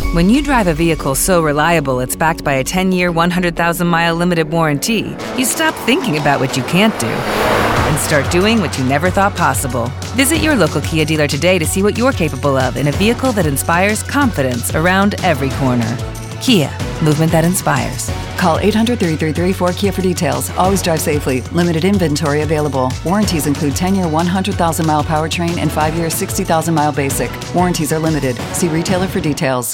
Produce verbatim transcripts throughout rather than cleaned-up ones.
When you drive a vehicle so reliable it's backed by a ten-year, one hundred thousand mile limited warranty, you stop thinking about what you can't do and start doing what you never thought possible. Visit your local Kia dealer today to see what you're capable of in a vehicle that inspires confidence around every corner. Kia, movement that inspires. Call eight hundred, three three three, four K I A for details. Always drive safely. Limited inventory available. Warranties include ten-year, one hundred thousand mile powertrain and five-year, sixty thousand mile basic. Warranties are limited. See retailer for details.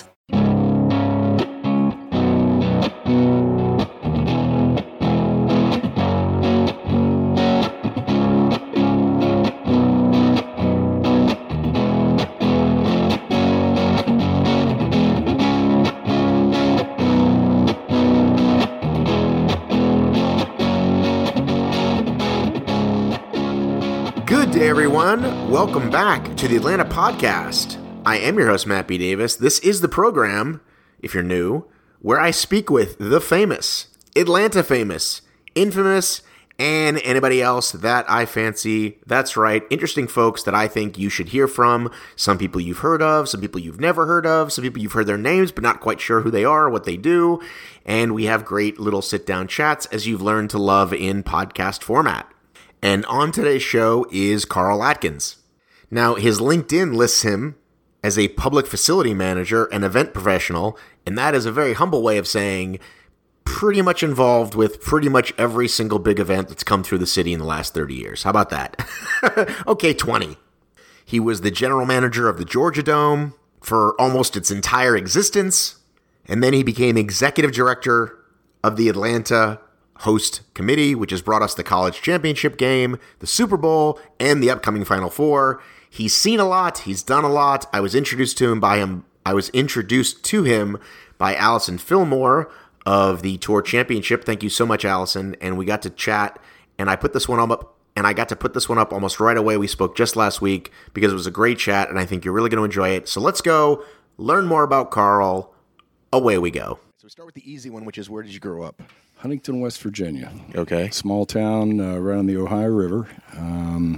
Good day, everyone. Welcome back to the Atlanta Podcast. I am your host, Matt B. Davis. This is the program, if you're new, where I speak with the famous, Atlanta famous, infamous, and anybody else that I fancy. That's right, interesting folks that I think you should hear from. Some people you've heard of, some people you've never heard of, some people you've heard their names but not quite sure who they are or what they do. And we have great little sit-down chats as you've learned to love in podcast format. And on today's show is Carl Atkins. Now, his LinkedIn lists him as a public facility manager and event professional, and that is a very humble way of saying pretty much involved with pretty much every single big event that's come through the city in the last thirty years. How about that? Okay, twenty. He was the general manager of the Georgia Dome for almost its entire existence, and then he became executive director of the Atlanta Host Committee, which has brought us the college championship game, the Super Bowl, and the upcoming Final Four. He's seen a lot. He's done a lot. I was introduced to him by him. I was introduced to him by Allison Fillmore of the Tour Championship. Thank you so much, Allison. And we got to chat, and I put this one up, and I got to put this one up almost right away. We spoke just last week because it was a great chat, and I think you're really going to enjoy it. So let's go learn more about Carl. Away we go. So we start with the easy one, which is, where did you grow up? Huntington, West Virginia. Okay. Small town uh, right on the Ohio River. Um,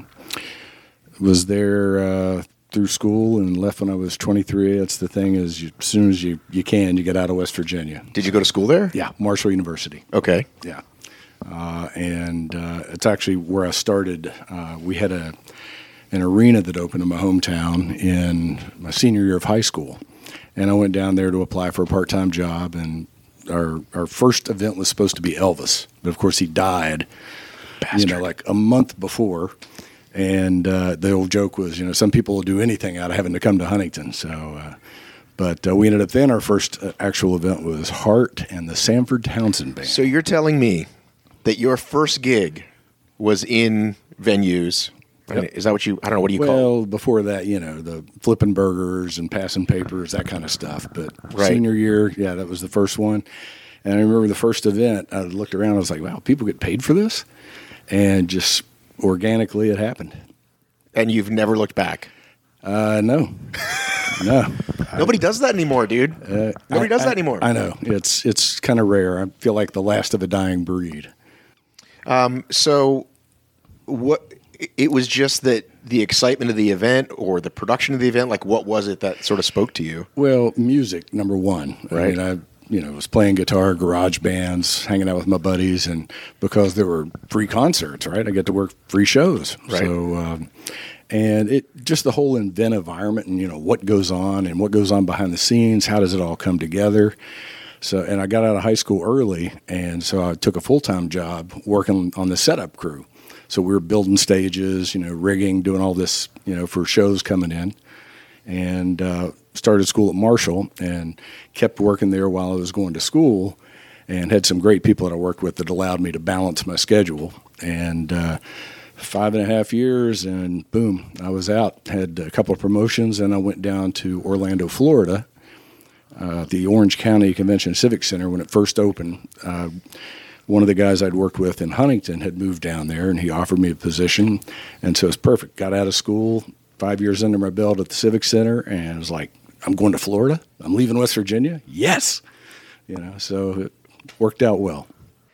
was there uh, through school and left when I was twenty-three. That's the thing is, you, as soon as you, you can, you get out of West Virginia. Did you go to school there? Yeah, Marshall University. Okay. Yeah. Uh, and uh, it's actually where I started. Uh, we had a an arena that opened in my hometown in my senior year of high school. And I went down there to apply for a part-time job, and Our our first event was supposed to be Elvis, but of course he died, Bastard. you know, like a month before. And uh, the old joke was, you know, some people will do anything out of having to come to Huntington. So, uh, but uh, we ended up then, our first uh, actual event was Hart and the Sanford Townsend Band. So you're telling me that your first gig was in venues. Yep. Is that what you, I don't know, what do you well, call it? Well, before that, you know, the flipping burgers and passing papers, that kind of stuff. But right. Senior year, yeah, that was the first one. And I remember the first event, I looked around, I was like, wow, people get paid for this? And just organically it happened. And you've never looked back? Uh, no. No. Nobody I, does that anymore, dude. Uh, Nobody I, does that I, anymore. I know. It's it's kind of rare. I feel like the last of a dying breed. Um. So what... It was just that the excitement of the event or the production of the event, like what was it that sort of spoke to you? Well, music, number one. Right. I mean, I you know, was playing guitar, garage bands, hanging out with my buddies, and because there were free concerts, right, I get to work free shows. Right. So, um, and it just the whole event environment and, you know, what goes on and what goes on behind the scenes, how does it all come together? So, and I got out of high school early, and so I took a full-time job working on the setup crew. So we were building stages, you know, rigging, doing all this, you know, for shows coming in, and uh, started school at Marshall and kept working there while I was going to school, and had some great people that I worked with that allowed me to balance my schedule. And uh, five and a half years, and boom, I was out. Had a couple of promotions, and I went down to Orlando, Florida, uh, the Orange County Convention Civic Center when it first opened. Uh, One of the guys I'd worked with in Huntington had moved down there, and he offered me a position, and so it's perfect. Got out of school, five years under my belt at the Civic Center, and I was like, I'm going to Florida? I'm leaving West Virginia? Yes! You know, so it worked out well.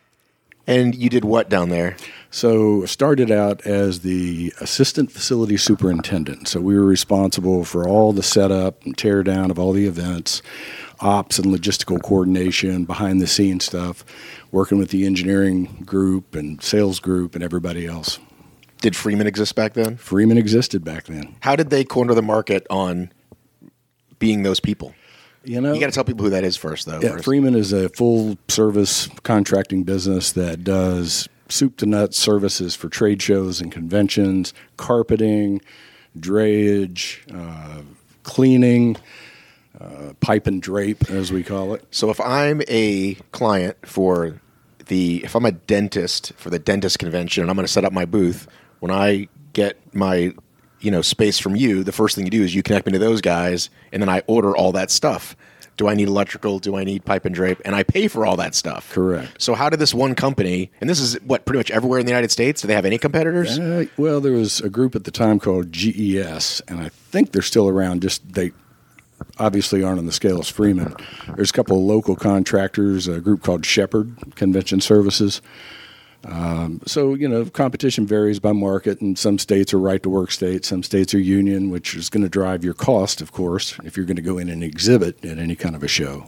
And you did what down there? So I started out as the assistant facility superintendent. So we were responsible for all the setup and tear down of all the events ops and logistical coordination, behind the scenes stuff, working with the engineering group and sales group and everybody else. Did Freeman exist back then? Freeman existed back then. How did they corner the market on being those people? You know, you got to tell people who that is first, though. Yeah, first. Freeman is a full-service contracting business that does soup-to-nuts services for trade shows and conventions, carpeting, drayage, uh, cleaning, uh, pipe and drape, as we call it. So if I'm a client for the, if I'm a dentist for the dentist convention and I'm going to set up my booth, when I get my you know, space from you, the first thing you do is you connect me to those guys, and then I order all that stuff. Do I need electrical? Do I need pipe and drape? And I pay for all that stuff. Correct. So how did this one company, and this is what, pretty much everywhere in the United States, do they have any competitors? Uh, well, there was a group at the time called G E S, and I think they're still around. Just they obviously aren't on the scale as Freeman. There's a couple of local contractors, a group called Shepherd Convention Services. Um, so, you know, competition varies by market, and some states are right-to-work states, some states are union, which is going to drive your cost, of course, if you're going to go in and exhibit at any kind of a show.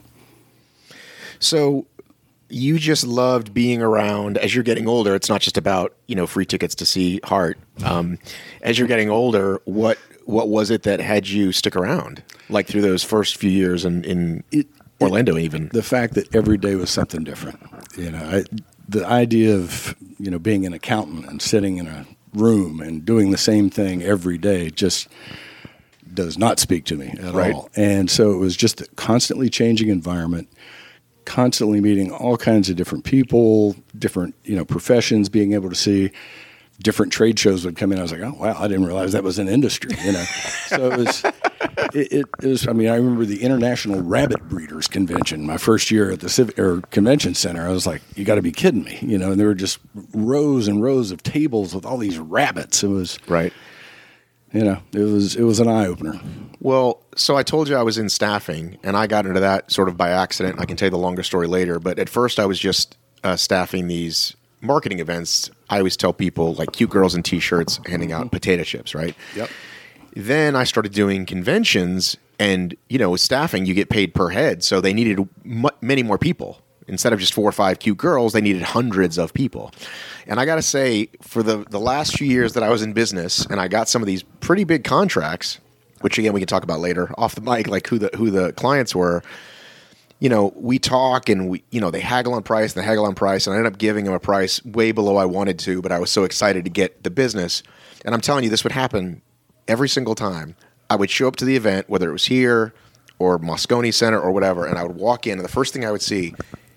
So you just loved being around. As you're getting older, it's not just about, you know, free tickets to see Heart. Um, as you're getting older, what what was it that had you stick around, like through those first few years in, in it, Orlando it, even? The fact that every day was something different, you know, I, the idea of, you know, being an accountant and sitting in a room and doing the same thing every day just does not speak to me at right. all. And so it was just a constantly changing environment, constantly meeting all kinds of different people, different, you know, professions, being able to see different trade shows would come in. I was like, oh, wow, I didn't realize that was an industry, you know. So it was, it, it, it was, I mean, I remember the International Rabbit Breeders Convention, my first year at the Civic or Convention Center. I was like, you got to be kidding me, you know, and there were just rows and rows of tables with all these rabbits. It was, right. you know, it was, it was an eye opener. Well, so I told you I was in staffing, and I got into that sort of by accident. I can tell you the longer story later, but at first I was just uh, staffing these marketing events. I always tell people, like, cute girls in T-shirts handing out potato chips, right? Yep. Then I started doing conventions, and, you know, with staffing, you get paid per head, so they needed m- many more people. Instead of just four or five cute girls, they needed hundreds of people. And I got to say, for the, the last few years that I was in business, and I got some of these pretty big contracts, which, again, we can talk about later off the mic, like who the who the clients were. You know, we talk and we, you know, they haggle on price and they haggle on price, and I ended up giving them a price way below I wanted to, but I was so excited to get the business. And I'm telling you, this would happen every single time. I would show up to the event, whether it was here or Moscone Center or whatever, and I would walk in, and the first thing I would see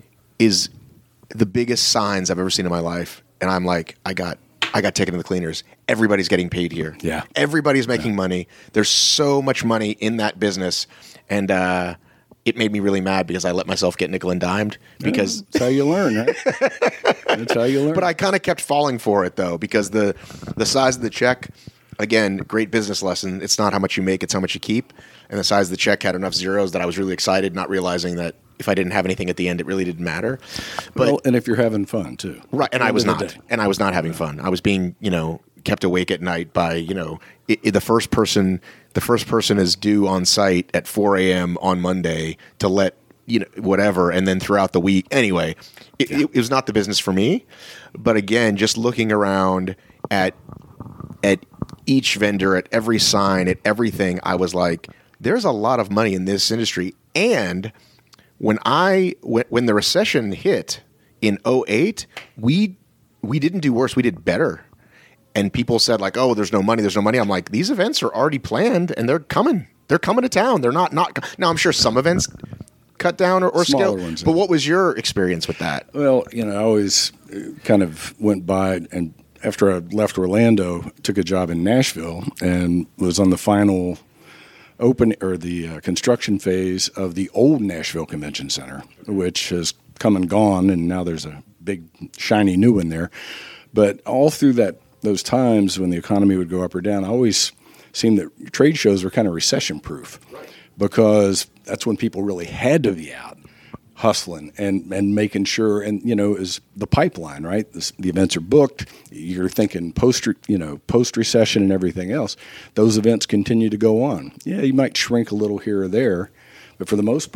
is the biggest signs I've ever seen in my life. And I'm like, I got I got taken to the cleaners. Everybody's getting paid here. Yeah. Everybody's making yeah. money. There's so much money in that business. And, uh, it made me really mad because I let myself get nickel and dimed because yeah, that's how you learn, right? That's how you learn. But I kind of kept falling for it though, because the the size of the check, again, great business lesson. It's not how much you make, it's how much you keep. And the size of the check had enough zeros that I was really excited, not realizing that if I didn't have anything at the end, it really didn't matter. But well, and if you're having fun too, right? And I was not, day. and I was not having fun. I was being, you know, kept awake at night by, you know, it, it, the first person. The first person is due on site at four a.m. on Monday to let, you know, whatever, and then throughout the week. Anyway, it, yeah. it, it was not the business for me. But again, just looking around at at each vendor, at every sign, at everything, I was like, there's a lot of money in this industry. And when I when, when the recession hit in oh eight, we we didn't do worse, we did better. And people said, like, oh, there's no money, there's no money. I'm like, these events are already planned, and they're coming. They're coming to town. They're not not. Now, I'm sure some events cut down or, or scale. Ones, but yeah. what was your experience with that? Well, you know, I always kind of went by, and after I left Orlando, took a job in Nashville and was on the final open or the uh, construction phase of the old Nashville Convention Center, which has come and gone, and now there's a big, shiny new one there. But all through that those times when the economy would go up or down, I always seemed that trade shows were kind of recession-proof because that's when people really had to be out hustling and, and making sure, and, you know, is the pipeline, right? This, the events are booked. You're thinking post, you know, post-recession and everything else. Those events continue to go on. Yeah, you might shrink a little here or there, but for the most part,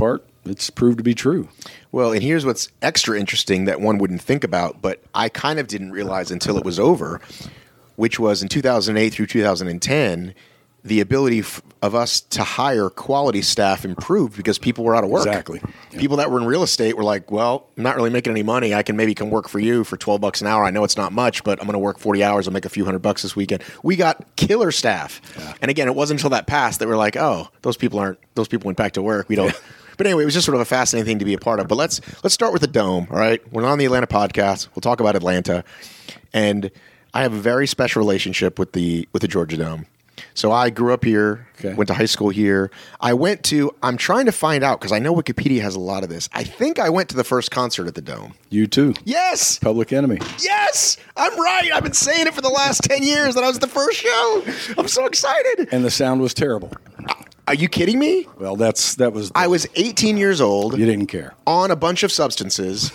it's proved to be true. Well, and here's what's extra interesting that one wouldn't think about, but I kind of didn't realize until it was over, which was in two thousand eight through two thousand ten, the ability f- of us to hire quality staff improved because people were out of work. Exactly. Yeah. People that were in real estate were like, well, I'm not really making any money. I can maybe come work for you for twelve bucks an hour. I know it's not much, but I'm going to work forty hours. I'll make a few hundred bucks this weekend. We got killer staff. Yeah. And again, it wasn't until that passed that we're like, oh, those people aren't, those people went back to work. We don't. Yeah. But anyway, it was just sort of a fascinating thing to be a part of. But let's let's start with the Dome, all right? We're on the Atlanta podcast. We'll talk about Atlanta. And I have a very special relationship with the with the Georgia Dome. So I grew up here, okay. went to high school here. I went to, I'm trying to find out, because I know Wikipedia has a lot of this. I think I went to the first concert at the Dome. You too. Yes! Public Enemy. Yes! I'm right! I've been saying it for the last ten years that I was the first show. I'm so excited. And the sound was terrible. Are you kidding me? Well, that's that was... The, I was eighteen years old. You didn't care. On a bunch of substances.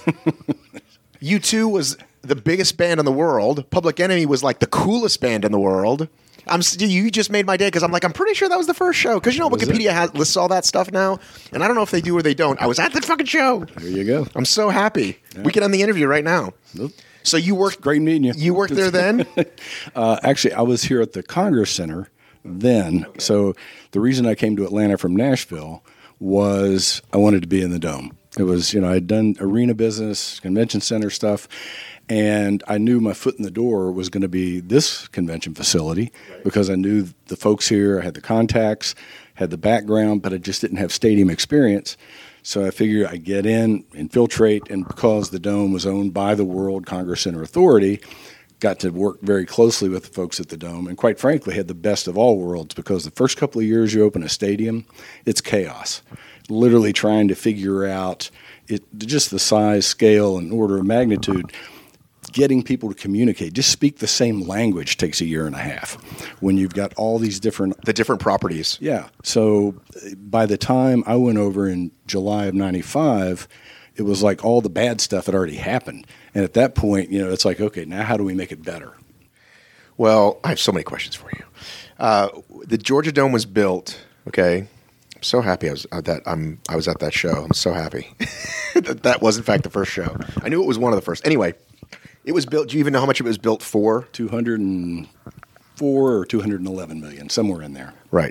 U two was the biggest band in the world. Public Enemy was like the coolest band in the world. I'm you just made my day because I'm like I'm pretty sure that was the first show because you know Wikipedia has, lists all that stuff now, and I don't know if they do or they don't. I was at the fucking show. There you go. I'm so happy. Yeah. We can end the interview right now. Nope. So you worked. It's great meeting you. You worked there then? uh, actually, I was here at the Congress Center then. Okay. So the reason I came to Atlanta from Nashville was I wanted to be in the Dome. It was you know I'd done arena business, convention center stuff. And I knew my foot in the door was going to be this convention facility right. because I knew the folks here, I had the contacts, had the background, but I just didn't have stadium experience. So I figured I'd get in, infiltrate, and because the Dome was owned by the World Congress Center Authority, got to work very closely with the folks at the Dome, and quite frankly had the best of all worlds because the first couple of years you open a stadium, it's chaos. Literally trying to figure out it, just the size, scale, and order of magnitude. Getting people to communicate, just speak the same language takes a year and a half when you've got all these different... The different properties. Yeah. So by the time I went over in July of ninety-five, it was like all the bad stuff had already happened. And at that point, you know, it's like, okay, now how do we make it better? Well, I have so many questions for you. Uh, the Georgia Dome was built, okay... I'm so happy I was at that. I'm. I was at that show. I'm so happy that that was in fact the first show. I knew it was one of the first. Anyway, it was built. Do you even know how much it was built for? Two hundred and four or two hundred and eleven million, somewhere in there. Right.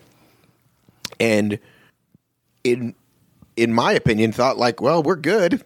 And in in my opinion, thought like, well, we're good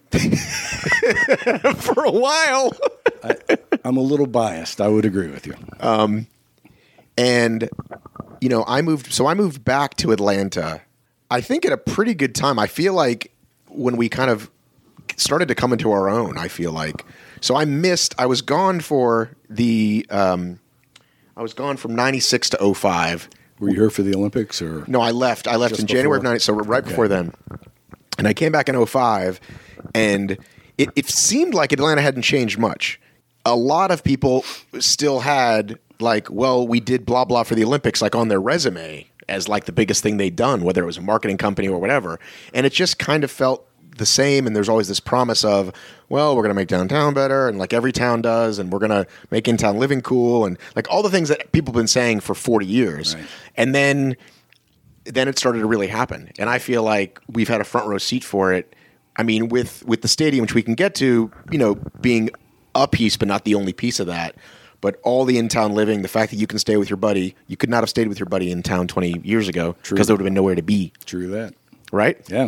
for a while. I, I'm a little biased. I would agree with you. Um, and you know, I moved. So I moved back to Atlanta. I think at a pretty good time. I feel like when we kind of started to come into our own, I feel like. So I missed, I was gone for the, um, I was gone from ninety-six to oh five. Were you here for the Olympics or? No, I left. I left Just in January of before? ninety, so right Okay. before then. And I came back in oh five, and it, it seemed like Atlanta hadn't changed much. A lot of people still had like, well, we did blah, blah for the Olympics, like on their resume as like the biggest thing they'd done, whether it was a marketing company or whatever. And it just kind of felt the same. And there's always this promise of, well, we're going to make downtown better. And like every town does. And we're going to make in-town living cool. And like all the things that people have been saying for forty years. Right. And then, then it started to really happen. And I feel like we've had a front row seat for it. I mean, with, with the stadium, which we can get to, you know, being a piece, but not the only piece of that. But all the in-town living, the fact that you can stay with your buddy, you could not have stayed with your buddy in town twenty years ago because there would have been nowhere to be. True that. Right? Yeah.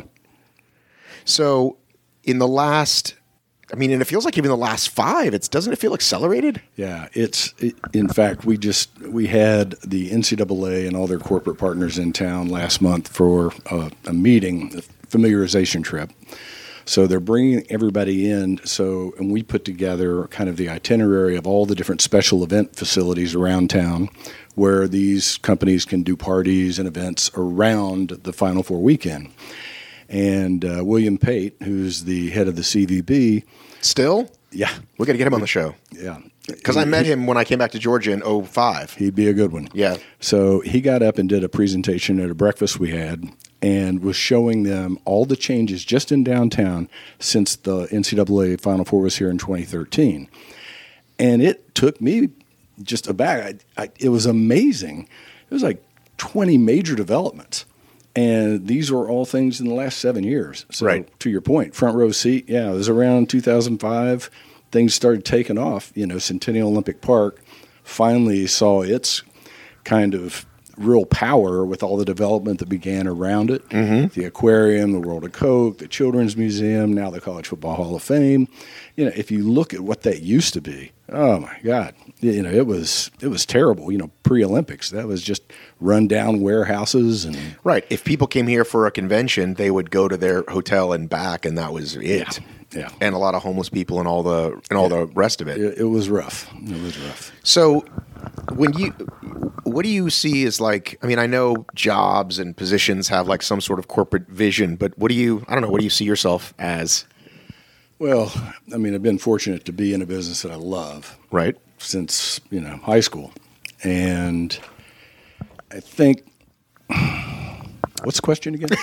So in the last, I mean, and it feels like even the last five, it's doesn't it feel accelerated? Yeah, it's it, in fact we just we had the N C double A and all their corporate partners in town last month for a, a meeting, a familiarization trip. So they're bringing everybody in. So and we put together kind of the itinerary of all the different special event facilities around town, where these companies can do parties and events around the Final Four weekend. And uh, William Pate, who's the head of the C V B, still, yeah, we got to get him on the show. Yeah, because I met him when I came back to Georgia in oh five. He'd be a good one. Yeah. So he got up and did a presentation at a breakfast we had, and was showing them all the changes just in downtown since the N C double A Final Four was here in twenty thirteen. And it took me just aback. I, I, it was amazing. It was like twenty major developments. And these were all things in the last seven years. So right. to your point, front row seat, yeah, it was around two thousand five. Things started taking off. You know, Centennial Olympic Park finally saw its kind of real power with all the development that began around it. Mm-hmm. The aquarium, the World of Coke, the Children's Museum, now the College Football Hall of Fame. You know, if you look at what that used to be, oh my God, you know, it was it was terrible. You know, pre-Olympics, that was just run down warehouses and right. If people came here for a convention, they would go to their hotel and back, and that was it. Yeah. Yeah. And a lot of homeless people and all the and all yeah. the rest of it. it. It was rough. It was rough. So, when you, what do you see as like? I mean, I know jobs and positions have like some sort of corporate vision, but what do you? I don't know. What do you see yourself as? Well, I mean, I've been fortunate to be in a business that I love, right, since you know high school, and I think. What's the question again?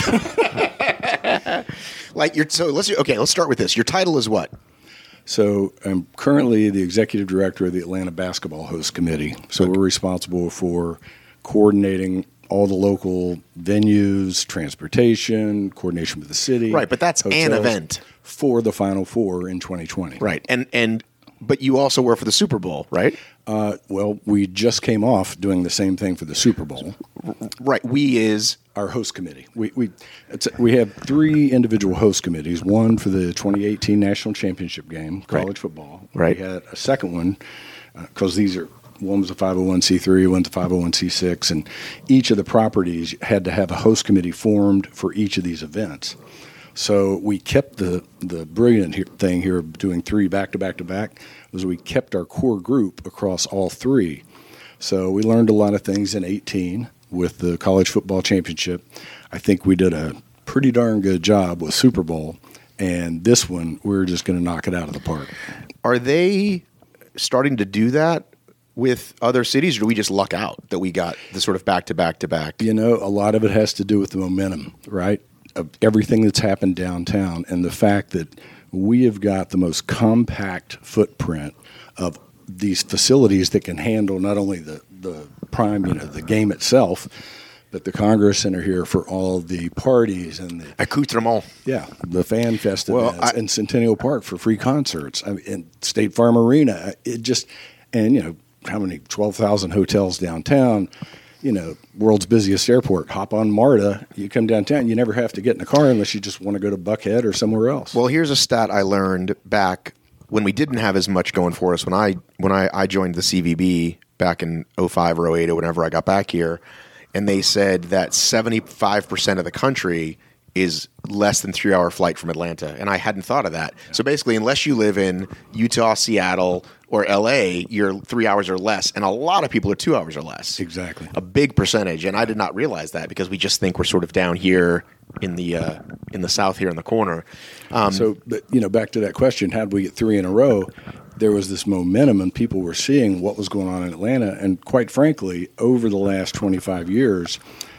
Like you're so let's okay. Let's start with this. Your title is what? So I'm currently the executive director of the Atlanta Basketball Host Committee. So okay. We're responsible for coordinating all the local venues, transportation, coordination with the city. Right, but that's an event for the Final Four in twenty twenty. Right, and and but you also work for the Super Bowl, right? Uh, well, we just came off doing the same thing for the Super Bowl. Right, we is our host committee. We we it's, we have three individual host committees. One for the twenty eighteen National Championship game, college right. football. Right. We had a second one because uh, these are one was a five oh one c three, one's a five oh one c six, and each of the properties had to have a host committee formed for each of these events. So we kept the the brilliant here, thing here of doing three back to back to back was we kept our core group across all three. So we learned a lot of things in eighteen with the college football championship. I think we did a pretty darn good job with Super Bowl, and this one we're just going to knock it out of the park. Are they starting to do that with other cities, or do we just luck out that we got the sort of back to back to back? You know, a lot of it has to do with the momentum, right? Of everything that's happened downtown, and the fact that we have got the most compact footprint of these facilities that can handle not only the, the prime, you know, the game itself, but the Congress Center here for all the parties and the accoutrement. Yeah, the Fan Fest well, events, I, and Centennial Park for free concerts, I mean, and State Farm Arena. It just, and you know, how many twelve thousand hotels downtown. You know, world's busiest airport. Hop on MARTA. You come downtown. You never have to get in a car unless you just want to go to Buckhead or somewhere else. Well, here's a stat I learned back when we didn't have as much going for us. When I when I, I joined the C V B back in oh five or oh eight or whenever I got back here, and they said that seventy-five percent of the country is less than three-hour flight from Atlanta, and I hadn't thought of that. Yeah. So basically, unless you live in Utah, Seattle, or L A, you're three hours or less, and a lot of people are two hours or less. Exactly. A big percentage, and I did not realize that because we just think we're sort of down here in the uh, in the south here in the corner. Um, so, but, you know, back to that question, how did we get three in a row? There was this momentum, and people were seeing what was going on in Atlanta, and quite frankly, over the last twenty-five years,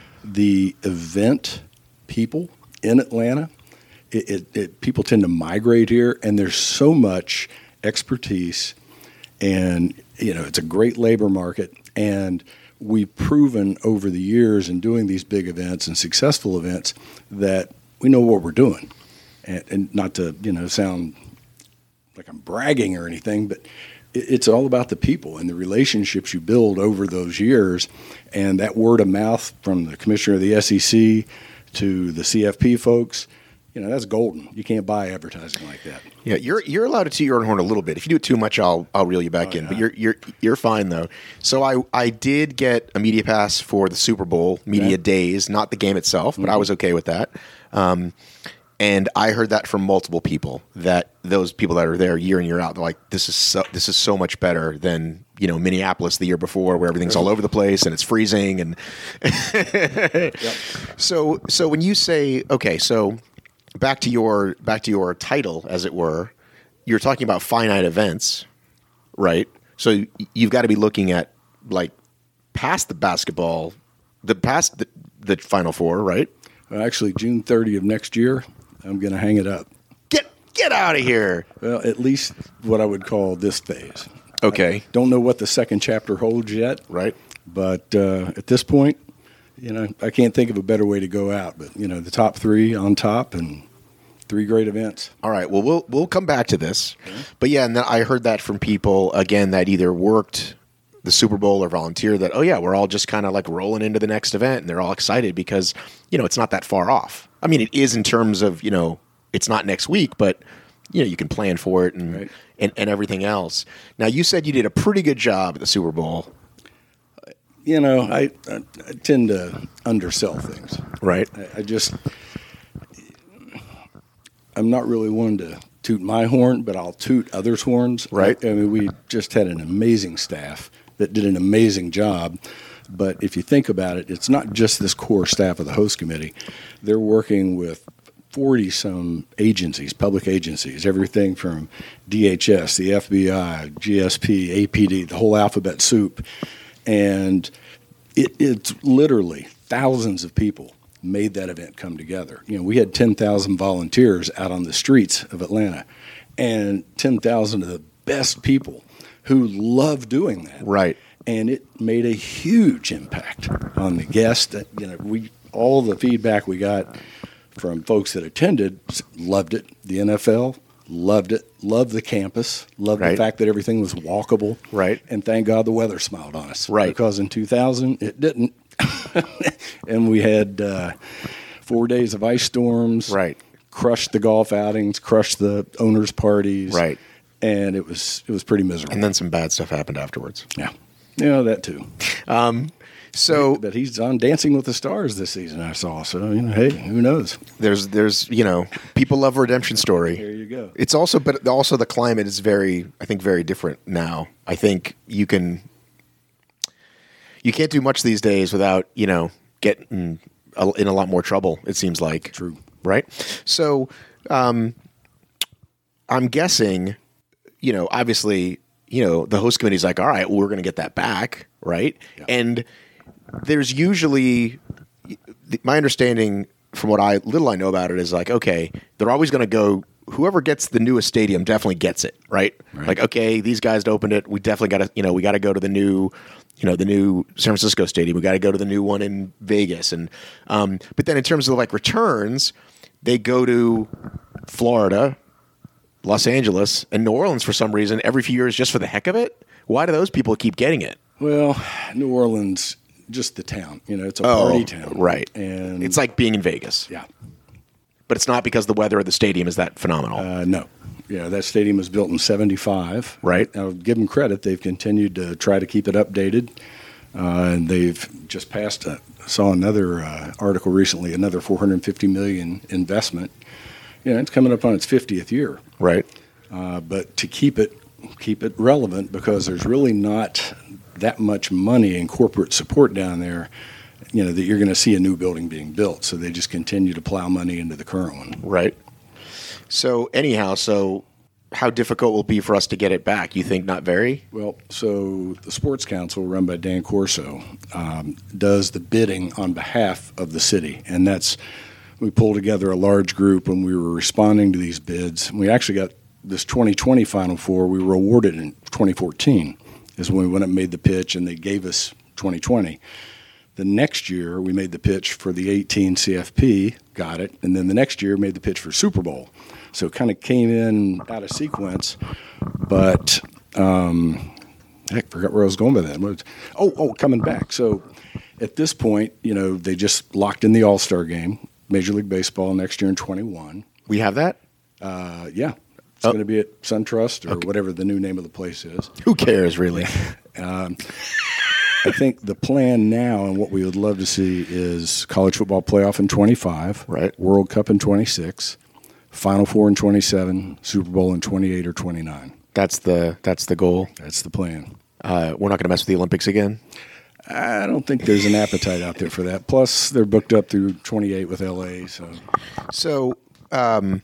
the event people in Atlanta, it, it, it, people tend to migrate here, and there's so much expertise, and you know it's a great labor market, and we've proven over the years in doing these big events and successful events that we know what we're doing, and, and not to you know sound like I'm bragging or anything, but it, it's all about the people and the relationships you build over those years, and that word of mouth from the commissioner of the S E C to the C F P folks, you know, that's golden. You can't buy advertising like that. Yeah, you're you're allowed to toot your own horn a little bit. If you do it too much, I'll I'll reel you back oh, in. Yeah. But you're you're you're fine though. So I I did get a media pass for the Super Bowl media yeah. days, not the game itself, but mm-hmm. I was okay with that. Um, and I heard that from multiple people, that those people that are there year in year out, they're like, this is so, this is so much better than you know Minneapolis the year before, where everything's all over the place and it's freezing and. yep. So so when you say okay, so. Back to your back to your title, as it were, you're talking about finite events, right? So you've got to be looking at like past the basketball, the past the, the Final Four, right? Well, actually, June thirtieth of next year, I'm going to hang it up. Get get out of here! Well, at least what I would call this phase. Okay. I don't know what the second chapter holds yet, right? But uh, at this point, you know, I can't think of a better way to go out. But, you know, the top three on top and three great events. All right. Well, we'll we'll come back to this. Okay. But, yeah, and then I heard that from people, again, that either worked the Super Bowl or volunteer that, oh, yeah, we're all just kind of like rolling into the next event. And they're all excited because, you know, it's not that far off. I mean, it is in terms of, you know, it's not next week, but, you know, you can plan for it and, right. and, and everything else. Now, you said you did a pretty good job at the Super Bowl. You know, I, I, I tend to undersell things. Right. I, I just, I'm not really one to toot my horn, but I'll toot others' horns. Right. I, I mean, we just had an amazing staff that did an amazing job. But if you think about it, it's not just this core staff of the host committee. They're working with forty-some agencies, public agencies, everything from D H S, the F B I, G S P, A P D, the whole alphabet soup. And it, it's literally thousands of people made that event come together. You know, we had ten thousand volunteers out on the streets of Atlanta and ten thousand of the best people who love doing that. Right. And it made a huge impact on the guests. You know, we all the feedback we got from folks that attended loved it. The N F L loved it. Loved the campus. Loved right. the fact that everything was walkable. Right. And thank God the weather smiled on us. Right. Because in two thousand it didn't. And we had uh, four days of ice storms. Right. Crushed the golf outings. Crushed the owners' parties. Right. And it was it was pretty miserable. And then some bad stuff happened afterwards. Yeah. Yeah, that too. Um, so, but he's on Dancing with the Stars this season. I saw. So you know, hey, who knows? There's, there's, you know, people love a redemption story. There you go. It's also, but also the climate is very, I think, very different now. I think you can, you can't do much these days without, you know, getting a, in a lot more trouble. It seems like. True. Right. So, um, I'm guessing, you know, obviously. You know, the host committee is like, all right, well, we're going to get that back, right? Yeah. And there's usually, my understanding from what I little I know about it is like, okay, they're always going to go, whoever gets the newest stadium definitely gets it, right? right? Like, okay, these guys opened it, we definitely got to, you know, we got to go to the new, you know, the new San Francisco stadium, we got to go to the new one in Vegas, and um, but then in terms of like returns, they go to Florida, Los Angeles, and New Orleans for some reason every few years just for the heck of it. Why do those people keep getting it? Well, New Orleans, just the town. You know, it's a oh, party town. Right. And it's like being in Vegas. Yeah. But it's not because the weather of the stadium is that phenomenal. Uh, no. Yeah, that stadium was built in seventy-five. Right. I'll give them credit. They've continued to try to keep it updated. Uh, and they've just passed, a, saw another uh, article recently, another four hundred fifty million dollars investment. You know, it's coming up on its fiftieth year. Right. Uh, but to keep it keep it relevant, because there's really not that much money in corporate support down there, you know, that you're going to see a new building being built. So they just continue to plow money into the current one. Right. So anyhow, so how difficult will it be for us to get it back? You think not very? Well, so the Sports Council, run by Dan Corso, um, does the bidding on behalf of the city, and that's we pulled together a large group when we were responding to these bids. We actually got this twenty twenty Final Four. We were awarded in twenty fourteen is when we went up and made the pitch, and they gave us twenty twenty. The next year, we made the pitch for the eighteen C F P, got it, and then the next year made the pitch for Super Bowl. So it kind of came in out of sequence, but um, heck, forgot where I was going with that. Oh, oh, coming back. So at this point, you know, they just locked in the All-Star game, Major League Baseball next year in twenty-one. We have that? Uh, yeah. It's oh. going to be at SunTrust or okay. whatever the new name of the place is. Who cares, really? um, I think the plan now and what we would love to see is college football playoff in twenty-five, right? World Cup in twenty-six, Final Four in twenty-seven, Super Bowl in twenty-eight or twenty-nine. That's the that's the goal. That's the plan. Uh, we're not going to mess with the Olympics again? I don't think there's an appetite out there for that. Plus, they're booked up through twenty-eight with L A. So, so um,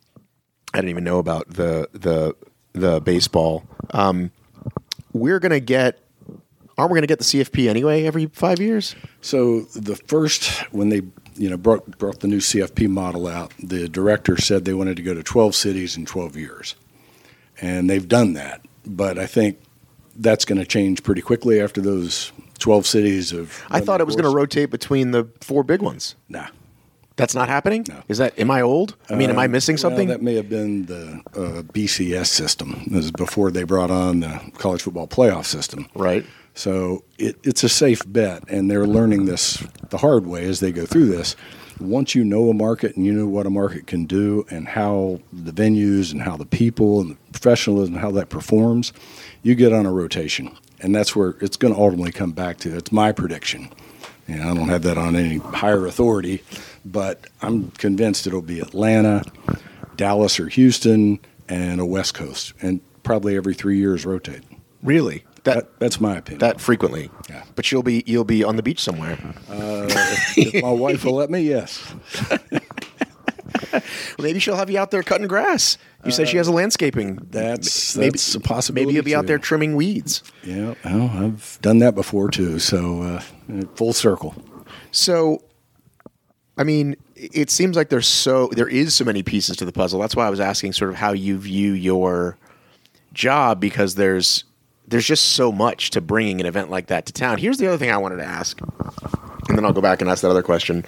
I didn't even know about the the the baseball. Um, we're going to get. Aren't we going to get the C F P anyway every five years? So the first, when they you know brought, brought the new C F P model out, the director said they wanted to go to twelve cities in twelve years. And they've done that. But I think that's going to change pretty quickly after those twelve cities of. I thought it was going to rotate between the four big ones. Nah. That's not happening? No. Is that, am I old? I mean, am I missing something? Well, that may have been the uh, B C S system. This is before they brought on the college football playoff system. Right. So it, it's a safe bet, and they're learning this the hard way as they go through this. Once you know a market and you know what a market can do and how the venues and how the people and the professionalism, how that performs, you get on a rotation. And that's where it's going to ultimately come back to. That's my prediction. You know, I don't have that on any higher authority, but I'm convinced it'll be Atlanta, Dallas or Houston, and a West Coast, and probably every three years rotate. Really? That, That, that's my opinion. that frequently? Yeah. But you'll be you'll be on the beach somewhere. Uh, if, if my wife will let me, yes. Well, maybe she'll have you out there cutting grass. You said she has a landscaping. That's maybe, that's a possibility. Maybe you'll be out too. there trimming weeds. Yeah, well, I've done that before too. So uh, full circle. So, I mean, it seems like there's so there is so many pieces to the puzzle. That's why I was asking sort of how you view your job, because there's there's just so much to bringing an event like that to town. Here's the other thing I wanted to ask, and then I'll go back and ask that other question.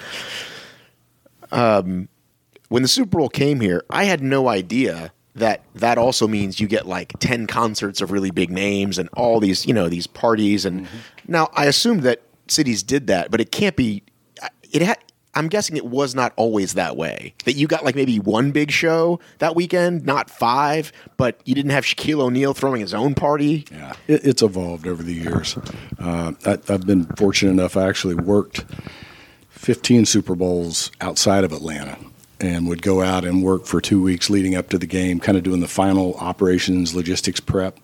Um, when the Super Bowl came here, I had no idea that that also means you get like ten concerts of really big names and all these, you know, these parties. And mm-hmm. Now I assumed that cities did that, but it can't be. It had. I'm guessing it was not always that way. That you got like maybe one big show that weekend, not five, but you didn't have Shaquille O'Neal throwing his own party. Yeah, it, it's evolved over the years. Uh, I, I've been fortunate enough. I actually worked fifteen Super Bowls outside of Atlanta and would go out and work for two weeks leading up to the game, kind of doing the final operations, logistics prep.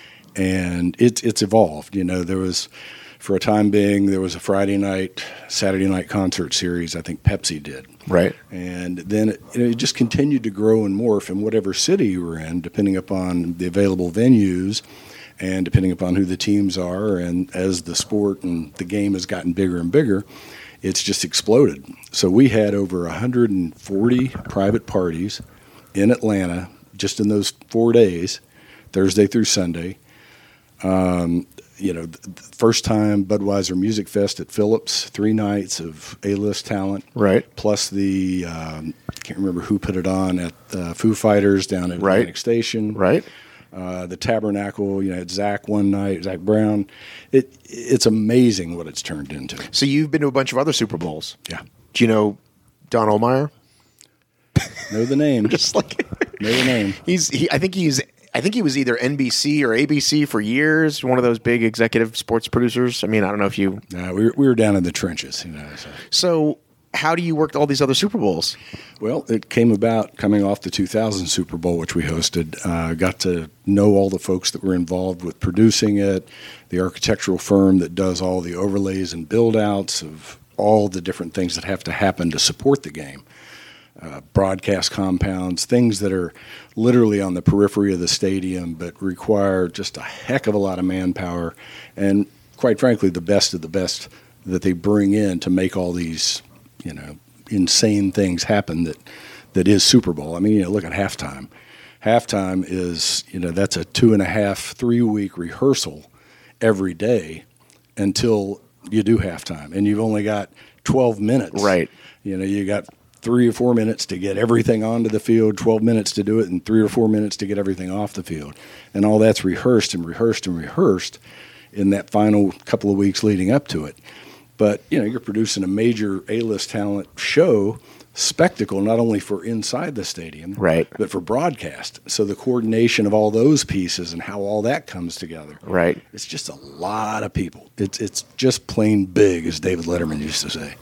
And it, it's evolved. You know, there was... For a time being, there was a Friday night, Saturday night concert series I think Pepsi did. Right. And then it, it just continued to grow and morph in whatever city you were in, depending upon the available venues and depending upon who the teams are. And as the sport and the game has gotten bigger and bigger, it's just exploded. So we had over one hundred forty private parties in Atlanta just in those four days, Thursday through Sunday. Um, you know, the first time Budweiser Music Fest at Phillips, three nights of A-list talent. Right. Plus the, um, I can't remember who put it on, at uh, Foo Fighters down at right. Atlantic Station. Right. Uh, the Tabernacle, you know, had Zach one night, Zach Brown. It It's amazing what it's turned into. So you've been to a bunch of other Super Bowls. Yeah. Do you know Don Ohlmeyer? Know the name. Just like know the name. He's. He, I think he's. I think he was either N B C or A B C for years. One of those big executive sports producers. I mean, I don't know if you. No, we were, we were down in the trenches, you know. So. so, how do you work all these other Super Bowls? Well, it came about coming off the two thousand Super Bowl, which we hosted. Uh, got to know all the folks that were involved with producing it, the architectural firm that does all the overlays and build-outs of all the different things that have to happen to support the game. Uh, broadcast compounds, things that are literally on the periphery of the stadium but require just a heck of a lot of manpower and, quite frankly, the best of the best that they bring in to make all these, you know, insane things happen that, that is Super Bowl. I mean, you know, look at halftime. Halftime is, you know, that's a two and a half, three-week rehearsal every day until you do halftime, and you've only got twelve minutes. Right. You know, you got three or four minutes to get everything onto the field, twelve minutes to do it, and three or four minutes to get everything off the field. And all that's rehearsed and rehearsed and rehearsed in that final couple of weeks leading up to it. But, you know, you're producing a major A-list talent show, spectacle, not only for inside the stadium, right, but for broadcast. So the coordination of all those pieces and how all that comes together. Right. It's just a lot of people. It's, it's just plain big, as David Letterman used to say.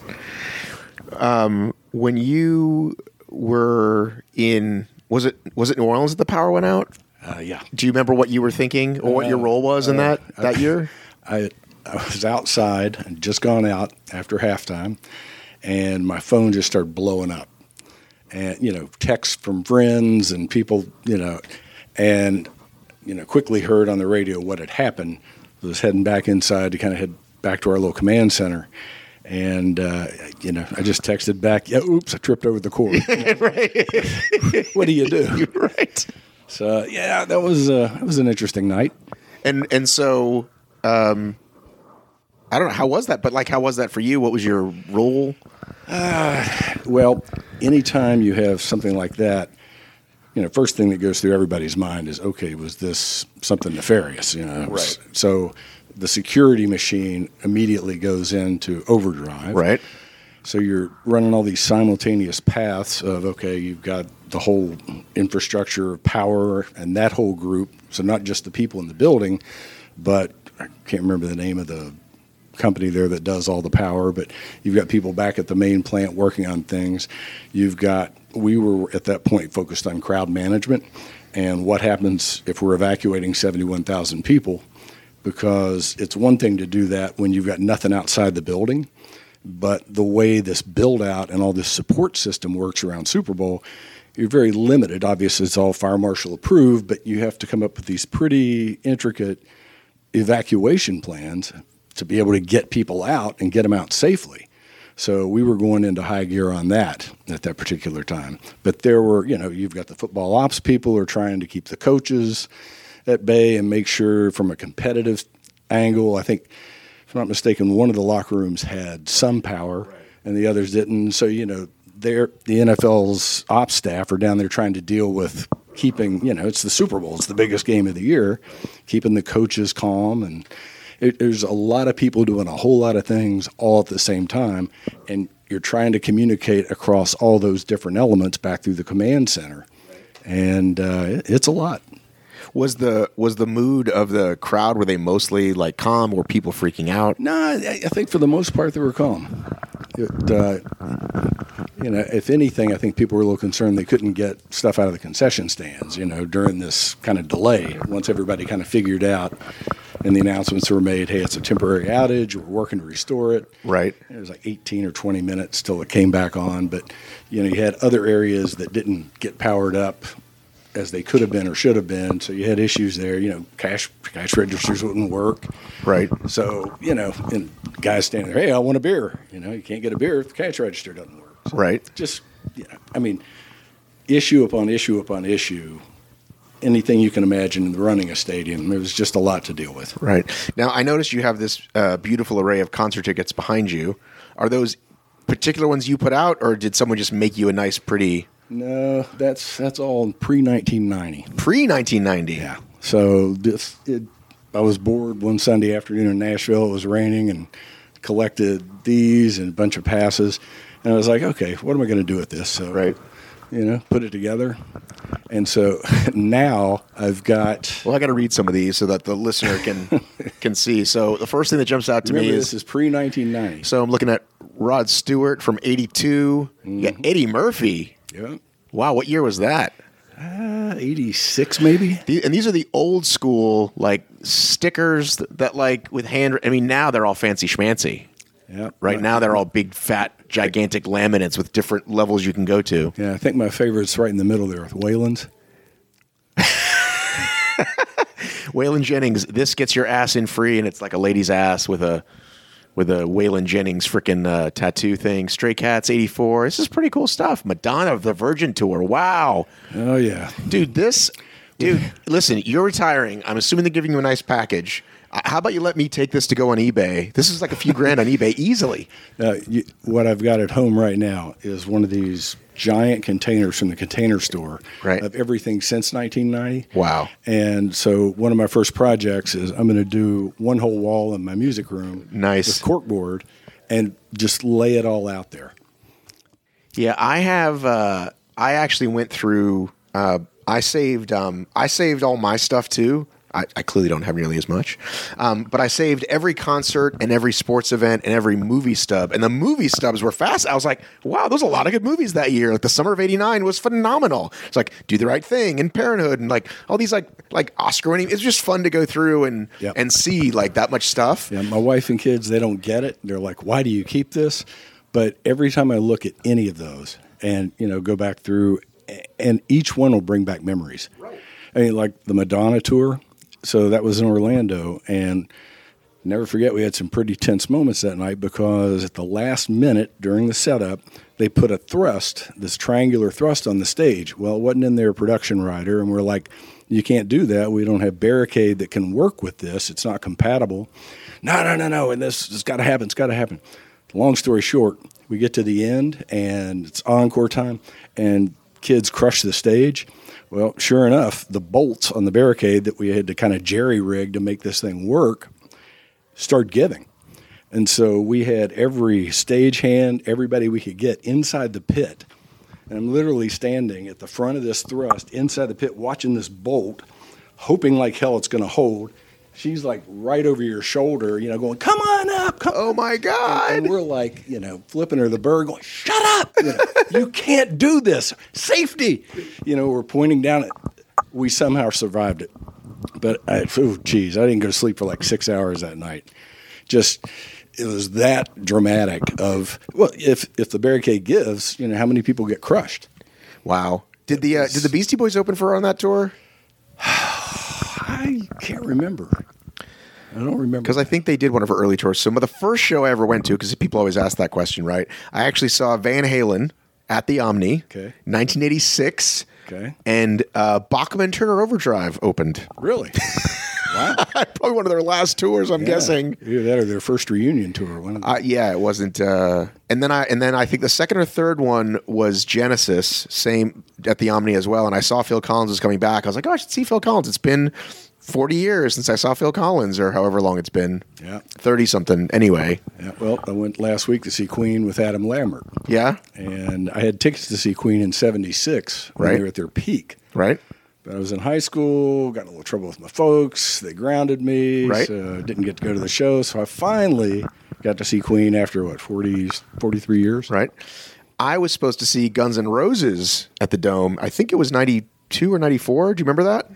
Um, when you were in, was it was it New Orleans that the power went out? Uh, yeah. Do you remember what you were thinking or what your role was in uh, that that I, year? I I was outside and just gone out after halftime, and my phone just started blowing up, and you know, texts from friends and people, you know, and you know, quickly heard on the radio what had happened. I was heading back inside to kind of head back to our little command center. And, uh, you know, I just texted back, yeah, oops, I tripped over the cord. Right. What do you do? You're right. So, yeah, that was uh, that was an interesting night. And and so um, I don't know. How was that? But like, how was that for you? What was your role? Uh, well, anytime you have something like that, you know, first thing that goes through everybody's mind is, okay, was this something nefarious? You know, right. So the security machine immediately goes into overdrive. Right. So you're running all these simultaneous paths of, okay, you've got the whole infrastructure of power and that whole group. So not just the people in the building, but I can't remember the name of the company there that does all the power, but you've got people back at the main plant working on things. You've got, we were at that point focused on crowd management and what happens if we're evacuating seventy-one thousand people, because it's one thing to do that when you've got nothing outside the building. But the way this build-out and all this support system works around Super Bowl, you're very limited. Obviously, it's all fire marshal approved, but you have to come up with these pretty intricate evacuation plans to be able to get people out and get them out safely. So we were going into high gear on that at that particular time. But there were, you know, you've got the football ops people who are trying to keep the coaches at bay and make sure from a competitive angle, I think, if I'm not mistaken, one of the locker rooms had some power, right, and the others didn't. So, you know, they're, the N F L's ops staff are down there trying to deal with keeping, you know, it's the Super Bowl. It's the biggest game of the year, keeping the coaches calm. And it, there's a lot of people doing a whole lot of things all at the same time. And you're trying to communicate across all those different elements back through the command center. And uh, it, it's a lot. Was the was the mood of the crowd, were they mostly like calm? Were people freaking out? No, I, I think for the most part they were calm. It, uh, you know, if anything, I think people were a little concerned they couldn't get stuff out of the concession stands, you know, during this kind of delay. Once everybody kind of figured out and the announcements were made, hey, it's a temporary outage, we're working to restore it. Right. It was like eighteen or twenty minutes till it came back on. But, you know, you had other areas that didn't get powered up as they could have been or should have been. So you had issues there. You know, cash cash registers wouldn't work. Right. So, you know, and guys standing there, hey, I want a beer. You know, you can't get a beer if the cash register doesn't work. So right. Just, you know, I mean, issue upon issue upon issue, anything you can imagine in running a stadium. It was just a lot to deal with. Right. Now, I noticed you have this uh, beautiful array of concert tickets behind you. Are those particular ones you put out, or did someone just make you a nice, pretty... No, that's that's all pre nineteen ninety. Pre nineteen ninety. Yeah. So this, it, I was bored one Sunday afternoon in Nashville. It was raining, and collected these and a bunch of passes. And I was like, okay, what am I going to do with this? So, right. you know, put it together. And so now I've got. Well, I got to read some of these so that the listener can can see. So the first thing that jumps out to Remember, me is this is pre nineteen ninety. So I'm looking at Rod Stewart from eighty-two. Mm-hmm. You got Eddie Murphy. Yeah. Wow, what year was that? Uh, eighty-six maybe. The, and these are the old school like stickers that, that like with hand. I mean, now they're all fancy schmancy. Yeah. Right now they're all big, fat, gigantic laminates with different levels you can go to. Yeah, I think my favorite's right in the middle there with Waylon's. Waylon Jennings. This gets your ass in free, and it's like a lady's ass with a. With a Waylon Jennings freaking uh, tattoo thing. Stray Cats, eighty-four. This is pretty cool stuff. Madonna of the Virgin Tour. Wow. Oh, yeah. Dude, this... Dude, listen, you're retiring. I'm assuming they're giving you a nice package. Uh, how about you let me take this to go on eBay? This is like a few grand on eBay easily. Uh, you, what I've got at home right now is one of these giant containers from the Container Store right. of everything since nineteen ninety. Wow. And so one of my first projects is I'm going to do one whole wall in my music room. Nice. With corkboard and just lay it all out there. Yeah, I have, uh, I actually went through, uh, I saved, um, I saved all my stuff too. I, I clearly don't have nearly as much. Um, but I saved every concert and every sports event and every movie stub. And the movie stubs were fast. I was like, wow, there's a lot of good movies that year. Like the summer of eighty-nine was phenomenal. It's like Do the Right Thing and Parenthood and like all these like like Oscar winning. It's just fun to go through and yep. and see like that much stuff. Yeah, my wife and kids, they don't get it. They're like, why do you keep this? But every time I look at any of those and, you know, go back through, and each one will bring back memories. Right. I mean, like the Madonna tour. So that was in Orlando, and Never forget, we had some pretty tense moments that night because at the last minute during the setup, they put a thrust, this triangular thrust on the stage. Well, it wasn't in their production rider, and we're like, you can't do that. We don't have barricade that can work with this. It's not compatible. No, no, no, no, and this has got to happen. It's got to happen. Long story short, we get to the end, and it's encore time, and kids crush the stage. Well, sure enough, the bolts on the barricade that we had to kind of jerry-rig to make this thing work start giving. And so we had every stagehand, everybody we could get inside the pit. And I'm literally standing at the front of this thrust inside the pit watching this bolt, hoping like hell it's going to hold. She's like right over your shoulder, you know, going, come on up. Come oh, my God. And, and we're like, you know, flipping her the bird, going, shut up. You know, you can't do this. Safety. You know, we're pointing down at we somehow survived it. But, I, oh, geez, I didn't go to sleep for like six hours that night. Just, it was that dramatic of, well, if if the barricade gives, you know, how many people get crushed? Wow. Did the uh, did the Beastie Boys open for her on that tour? I can't remember. I don't remember. Because I think they did one of her early tours. So the first show I ever went to, because people always ask that question, right? I actually saw Van Halen at the Omni, okay. nineteen eighty-six. Okay. And uh, Bachman Turner Overdrive opened. Really? Wow. Probably one of their last tours, I'm yeah. guessing. Either that or their first reunion tour. One of them. Uh, yeah, it wasn't. Uh, and then I and then I think the second or third one was Genesis, same at the Omni as well. And I saw Phil Collins was coming back. I was like, oh, I should see Phil Collins. It's been forty years since I saw Phil Collins, or however long it's been. Yeah. thirty something. Anyway. Yeah. Well, I went last week to see Queen with Adam Lambert. Yeah. And I had tickets to see Queen in seventy-six when right. they were at their peak. Right. But I was in high school, got in a little trouble with my folks. They grounded me, right. so didn't get to go to the show. So I finally got to see Queen after, what, forty, forty-three years? Right. I was supposed to see Guns N' Roses at the Dome. I think it was ninety-two or ninety-four. Do you remember that?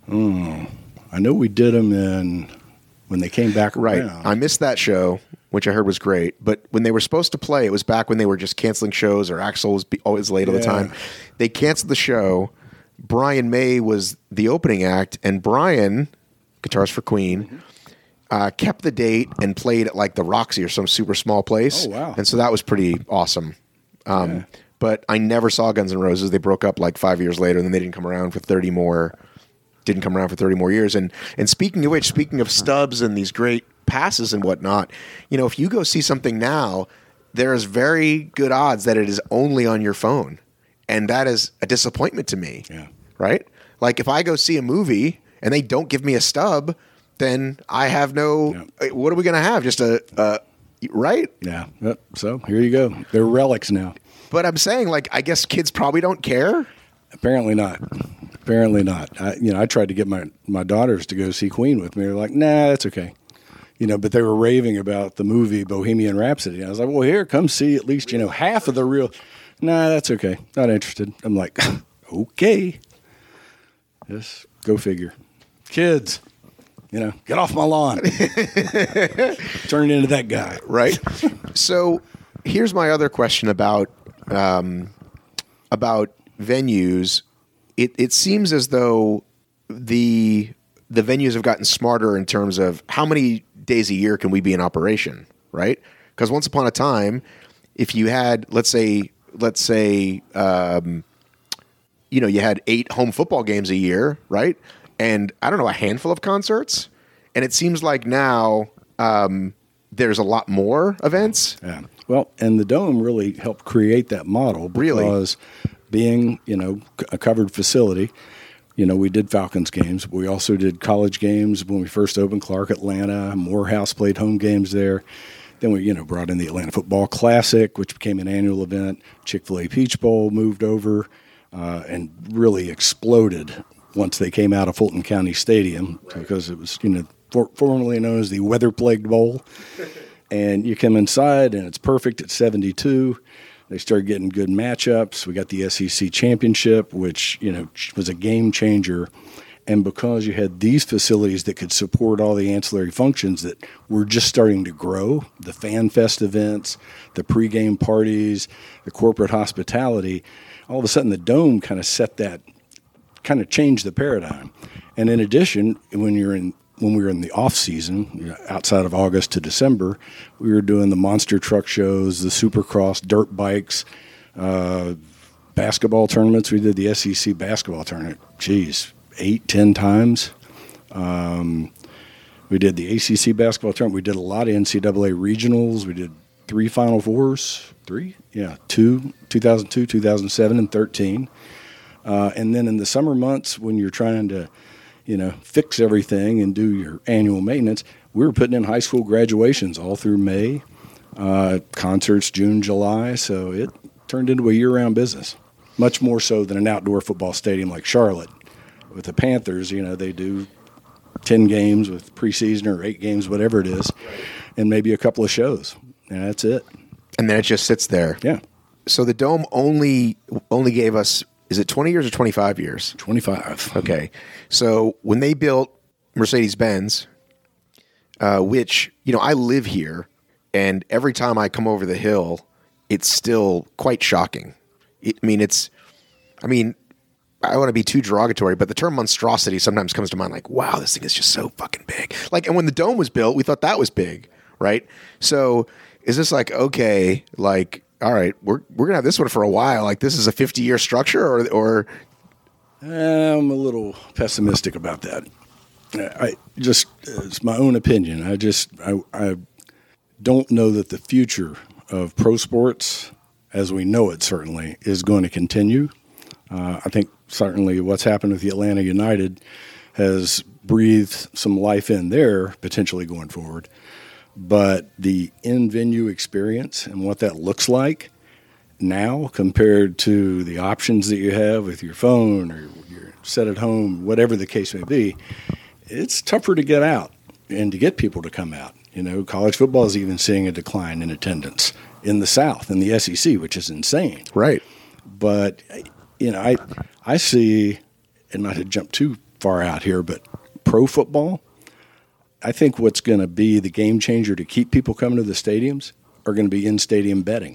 Mm, I know we did them in when they came back right. around. I missed that show, which I heard was great. But when they were supposed to play, it was back when they were just canceling shows or Axl was always late all yeah. the time. They canceled the show. Brian May was the opening act, and Brian, guitarist for Queen, mm-hmm. uh, kept the date and played at like the Roxy or some super small place. Oh, wow. And so that was pretty awesome. Um, yeah. But I never saw Guns N' Roses. They broke up like five years later, and then they didn't come around for thirty more. Didn't come around for thirty more years. And and speaking of which, speaking of stubs and these great passes and whatnot, you know, if you go see something now, there's very good odds that it is only on your phone. And that is a disappointment to me, yeah. right? Like if I go see a movie and they don't give me a stub, then I have no. Yeah. What are we going to have? Just a, a right? Yeah. Yep. So here you go. They're relics now. But I'm saying, like, I guess kids probably don't care. Apparently not. Apparently not. I, you know, I tried to get my my daughters to go see Queen with me. They're like, nah, that's okay. You know, but they were raving about the movie Bohemian Rhapsody. And I was like, well, here, come see at least you know half of the real. Nah, that's okay. Not interested. I'm like, okay. Just go figure. Kids, you know, get off my lawn. Turn into that guy. Right. So here's my other question about um, about venues. It it seems as though the the venues have gotten smarter in terms of how many days a year can we be in operation, right? Because once upon a time, if you had, let's say, let's say, um, you know, you had eight home football games a year, right? And I don't know, a handful of concerts. And it seems like now um, there's a lot more events. Yeah. Well, and the Dome really helped create that model because really? being, you know, a covered facility, you know, we did Falcons games. We also did college games when we first opened. Clark, Atlanta, Morehouse played home games there. Then we, you know, brought in the Atlanta Football Classic, which became an annual event. Chick-fil-A Peach Bowl moved over uh, and really exploded once they came out of Fulton County Stadium because it was, you know, for, formerly known as the weather-plagued bowl. And you come inside, and it's perfect at seventy-two. They started getting good matchups. We got the S E C championship, which, you know, was a game changer. And because you had these facilities that could support all the ancillary functions that were just starting to grow, the Fan Fest events, the pregame parties, the corporate hospitality, all of a sudden the Dome kind of set that, kind of changed the paradigm. And in addition, when you're in when we were in the off season, you know, outside of August to December, we were doing the monster truck shows, the Supercross, dirt bikes, uh, basketball tournaments. We did the S E C basketball tournament, geez, eight, ten times. Um, we did the A C C basketball tournament. We did a lot of N C double A regionals. We did three Final Fours, three, yeah, two, two thousand two, two thousand seven, and thirteen. Uh, and then in the summer months when you're trying to, you know, fix everything and do your annual maintenance, we were putting in high school graduations all through May, uh, concerts June, July. So it turned into a year-round business, much more so than an outdoor football stadium like Charlotte. With the Panthers, you know, they do ten games with preseason or eight games, whatever it is, and maybe a couple of shows, and that's it. And then it just sits there. Yeah. So the Dome only only gave us, is it twenty years or twenty-five years? twenty-five. Okay. So when they built Mercedes-Benz, uh, which, you know, I live here, and every time I come over the hill, it's still quite shocking. It, I mean, it's, I mean, I don't want to be too derogatory, but the term monstrosity sometimes comes to mind like, wow, this thing is just so fucking big. Like, and when the Dome was built, we thought that was big, right? So is this like, okay, like, all right, we're we're gonna have this one for a while. Like, this is a fifty-year structure, or or I'm a little pessimistic about that. I just, it's my own opinion. I just, I, I don't know that the future of pro sports, as we know it, certainly is going to continue. Uh, I think certainly what's happened with the Atlanta United has breathed some life in there, potentially going forward. But the in-venue experience and what that looks like now compared to the options that you have with your phone or your set at home, whatever the case may be, it's tougher to get out and to get people to come out. You know, college football is even seeing a decline in attendance in the South, in the S E C, which is insane. right. But, you know, I I see, and not to jump too far out here, but pro football, I think what's going to be the game changer to keep people coming to the stadiums are going to be in-stadium betting.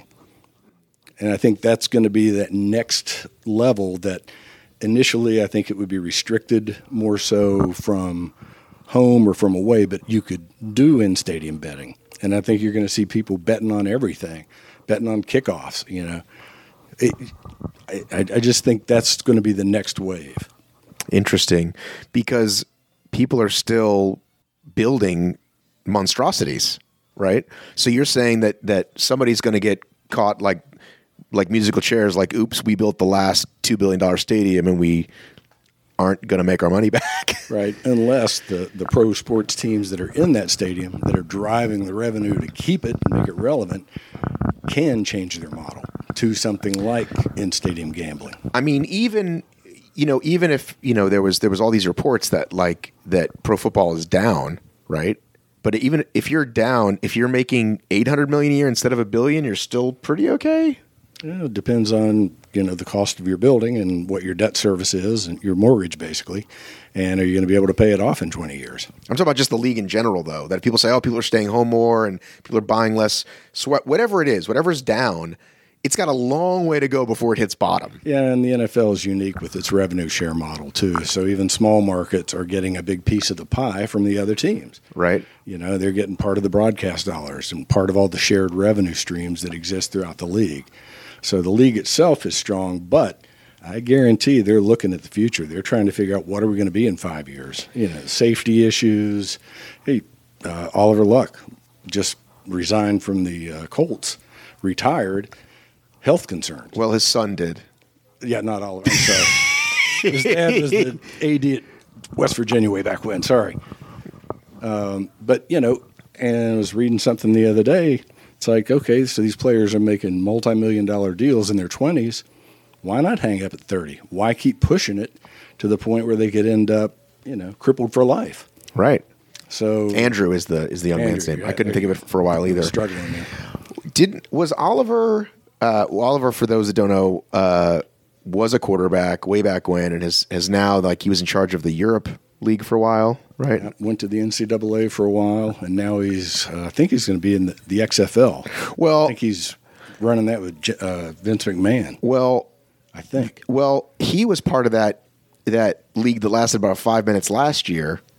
And I think that's going to be that next level that initially I think it would be restricted more so from home or from away, but you could do in-stadium betting. And I think you're going to see people betting on everything, betting on kickoffs, you know. It, I, I just think that's going to be the next wave. Interesting, because people are still building monstrosities, right? So you're saying that that somebody's going to get caught like like musical chairs, like, oops, we built the last two billion dollars stadium and we aren't going to make our money back. Right, unless the, the pro sports teams that are in that stadium that are driving the revenue to keep it and make it relevant can change their model to something like in-stadium gambling. I mean, even, you know, even if, you know, there was there was all these reports that like that pro football is down, right? But even if you're down, if you're making eight hundred million dollars a year instead of a billion, you're still pretty okay. Yeah, it depends on, you know, the cost of your building and what your debt service is and your mortgage, basically. And are you going to be able to pay it off in twenty years? I'm talking about just the league in general, though, that people say, oh, people are staying home more and people are buying less. So whatever it is, whatever's down, it's got a long way to go before it hits bottom. Yeah, and the N F L is unique with its revenue share model, too. So even small markets are getting a big piece of the pie from the other teams. Right. You know, they're getting part of the broadcast dollars and part of all the shared revenue streams that exist throughout the league. So the league itself is strong, but I guarantee they're looking at the future. They're trying to figure out what are we going to be in five years. You know, safety issues. Hey, uh, Oliver Luck just resigned from the uh, Colts, retired. Health concerns. Well, his son did. Yeah, not Oliver. I'm sorry. His dad was the A D at West Virginia way back when. Sorry. Um, but, you know, and I was reading something the other day. It's like, okay, so these players are making multi-million dollar deals in their twenties. Why not hang up at thirty? Why keep pushing it to the point where they could end up, you know, crippled for life? Right. So Andrew is the is the young Andrew, man's name. yeah, I couldn't think of it for a while either. Struggling there. Didn't was Oliver? Uh, well, Oliver, for those that don't know, uh, was a quarterback way back when, and has has now, like, he was in charge of the Europe League for a while, right? Yeah, went to the N C double A for a while, and now he's, uh, I think he's going to be in the, the X F L. Well, I think he's running that with uh, Vince McMahon. Well, I think. Well, he was part of that that league that lasted about five minutes last year,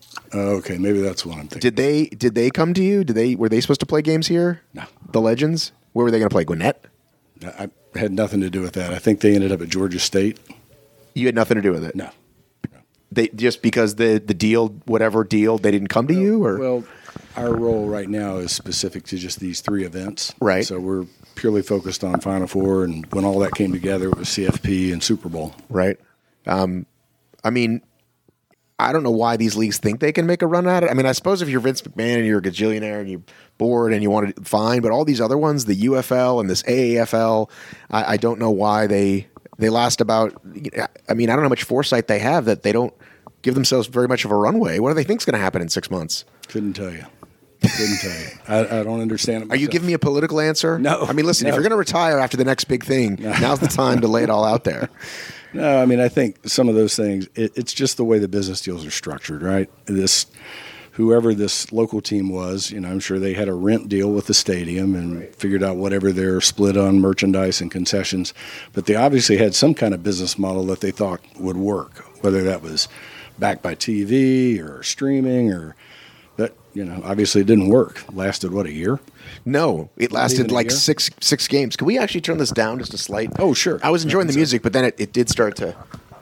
Oh, okay, maybe that's what I'm thinking. Did they did they come to you? Did they were they supposed to play games here? No. The Legends? Where were they going to play? Gwinnett? I had nothing to do with that. I think they ended up at Georgia State. You had nothing to do with it? No. no. They just because the the deal, whatever deal, they didn't come to well, you, or well, our role right now is specific to just these three events. Right. So we're purely focused on Final Four, and when all that came together, it was C F P and Super Bowl. Right. Um, I mean, I don't know why these leagues think they can make a run at it. I mean, I suppose if you're Vince McMahon and you're a gajillionaire and you're bored and you want to, fine. But all these other ones, the U F L and this A A F L, I, I don't know why they they last about. I mean, I don't know how much foresight they have that they don't give themselves very much of a runway. What do they think is going to happen in six months? Couldn't tell you. Couldn't tell you. I, I don't understand it myself. Are you giving me a political answer? No. I mean, listen, no. if you're going to retire after the next big thing, now's the time to lay it all out there. No, I mean, I think some of those things, it, it's just the way the business deals are structured, right? This, whoever this local team was, you know, I'm sure they had a rent deal with the stadium and right. figured out whatever their split on merchandise and concessions. But they obviously had some kind of business model that they thought would work, whether that was backed by T V or streaming or that, you know, obviously it didn't work. Lasted, what, a year? No, it lasted like year? six six games. Can we actually turn this down just a slight? Oh, sure. I was enjoying the So- music, but then it, it did start to.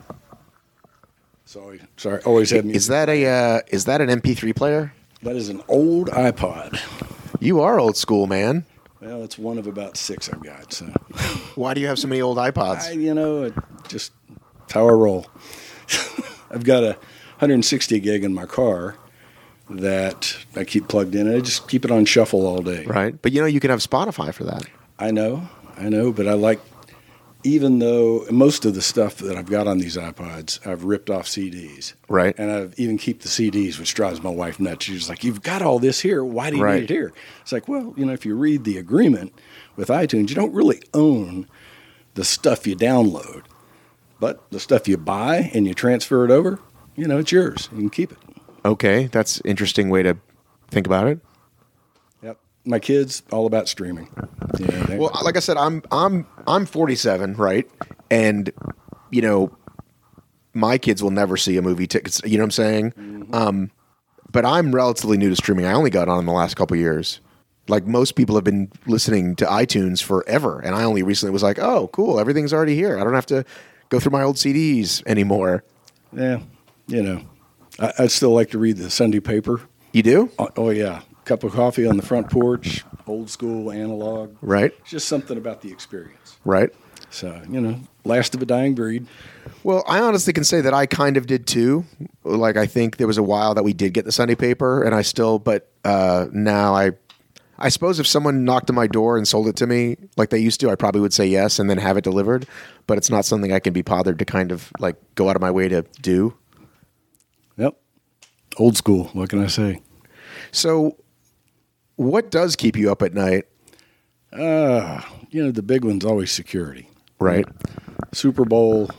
Sorry, sorry. Always had music. Is that a uh, is that an M P three player? That is an old iPod. You are old school, man. Well, it's one of about six I've got. So, Why do you have so many old iPods? I, you know, it just it's how I roll. I've got a one hundred sixty gig in my car that I keep plugged in, and I just keep it on shuffle all day. Right, but you know you can have Spotify for that. I know, I know, but I like, even though most of the stuff that I've got on these iPods, I've ripped off C Ds. Right. And I've even keep the C Ds, which drives my wife nuts. She's like, you've got all this here. Why do you Right. need it here? It's like, well, you know, if you read the agreement with iTunes, you don't really own the stuff you download. But the stuff you buy and you transfer it over, you know, it's yours. You can keep it. Okay, that's an interesting way to think about it. Yep. My kids, all about streaming. Yeah, they- Well, like I said, I'm I'm I'm forty-seven, right? And you know, my kids will never see a movie ticket. You know what I'm saying? Mm-hmm. Um, but I'm relatively new to streaming. I only got on in the last couple of years. Like most people have been listening to iTunes forever, and I only recently was like, "Oh, cool! Everything's already here. I don't have to go through my old C Ds anymore." yeah, you know, I, I still like to read the Sunday paper. You do? Oh, oh, yeah. Cup of coffee on the front porch, old school, analog. Right. It's just something about the experience. Right. So, you know, last of a dying breed. Well, I honestly can say that I kind of did too. Like, I think there was a while that we did get the Sunday paper, and I still, but uh, now I, I suppose if someone knocked on my door and sold it to me like they used to, I probably would say yes and then have it delivered. But it's not something I can be bothered to kind of like go out of my way to do. Yep. Old school. What can I say? So, what does keep you up at night? Uh, you know, the big one's always security. Right. Super Bowl,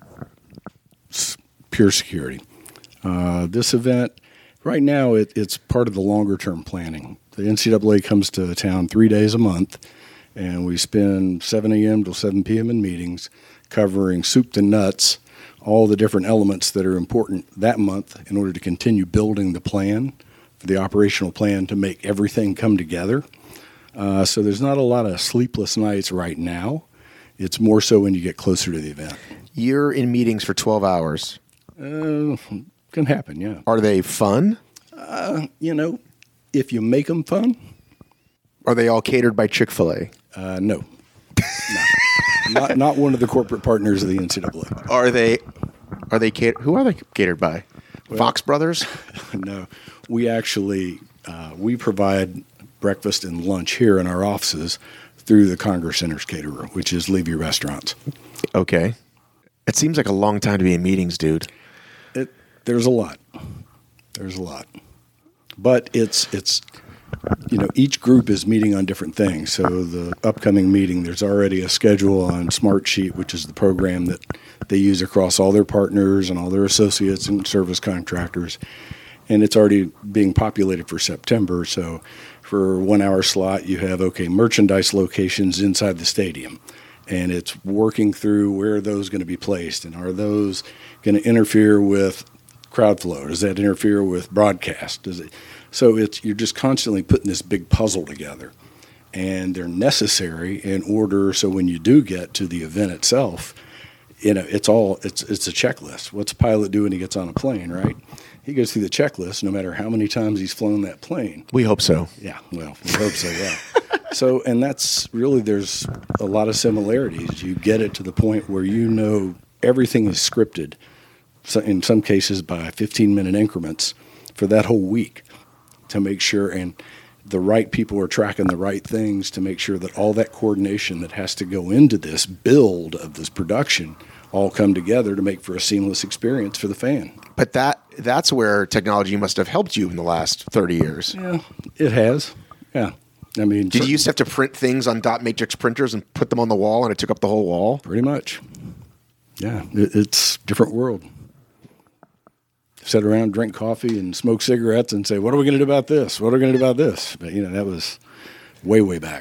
s- pure security. Uh, this event, right now, it, it's part of the longer-term planning. The N C double A comes to town three days a month, and we spend seven a.m. till seven p.m. in meetings covering soup to nuts, all the different elements that are important that month in order to continue building the plan, for the operational plan to make everything come together. Uh, so there's not a lot of sleepless nights right now. It's more so when you get closer to the event. You're in meetings for twelve hours. Uh, can happen, yeah. Are they fun? Uh, you know, if you make them fun, Are they all catered by Chick-fil-A? uh, no. no. Not, not one of the corporate partners of the N C double A. Are they? Are they catered? Who are they catered by? Fox Brothers? No, we actually uh, we provide breakfast and lunch here in our offices through the Congress Center's caterer, which is Levy Restaurants. Okay. It seems like a long time to be in meetings, dude. It there's a lot, there's a lot, but it's it's you know each group is meeting on different things. So the upcoming meeting, there's already a schedule on Smartsheet, which is the program that they use across all their partners and all their associates and service contractors. And it's already being populated for September. So for one hour slot, you have, okay, merchandise locations inside the stadium. And it's working through where are those going to be placed, and are those going to interfere with crowd flow? Does that interfere with broadcast? Does it? So it's you're just constantly putting this big puzzle together, and they're necessary in order. So when you do get to the event itself, you know it's all it's it's a checklist. What's a pilot do when he gets on a plane, right? He goes through the checklist no matter how many times he's flown that plane. We hope so. Yeah, well, we hope so, yeah. So, and that's really, there's a lot of similarities. You get it to the point where you know everything is scripted, so in some cases by fifteen-minute increments for that whole week to make sure, and the right people are tracking the right things to make sure that all that coordination that has to go into this build of this production all come together to make for a seamless experience for the fan. But that that's where technology must have helped you in the last thirty years. Yeah, it has. Yeah. I mean, did you used to have to print things on dot matrix printers and put them on the wall, and it took up the whole wall? Pretty much. Yeah, it, it's a different world. Sit around, drink coffee, and smoke cigarettes, and say, "What are we going to do about this? What are we going to do about this?" But you know, that was way, way back.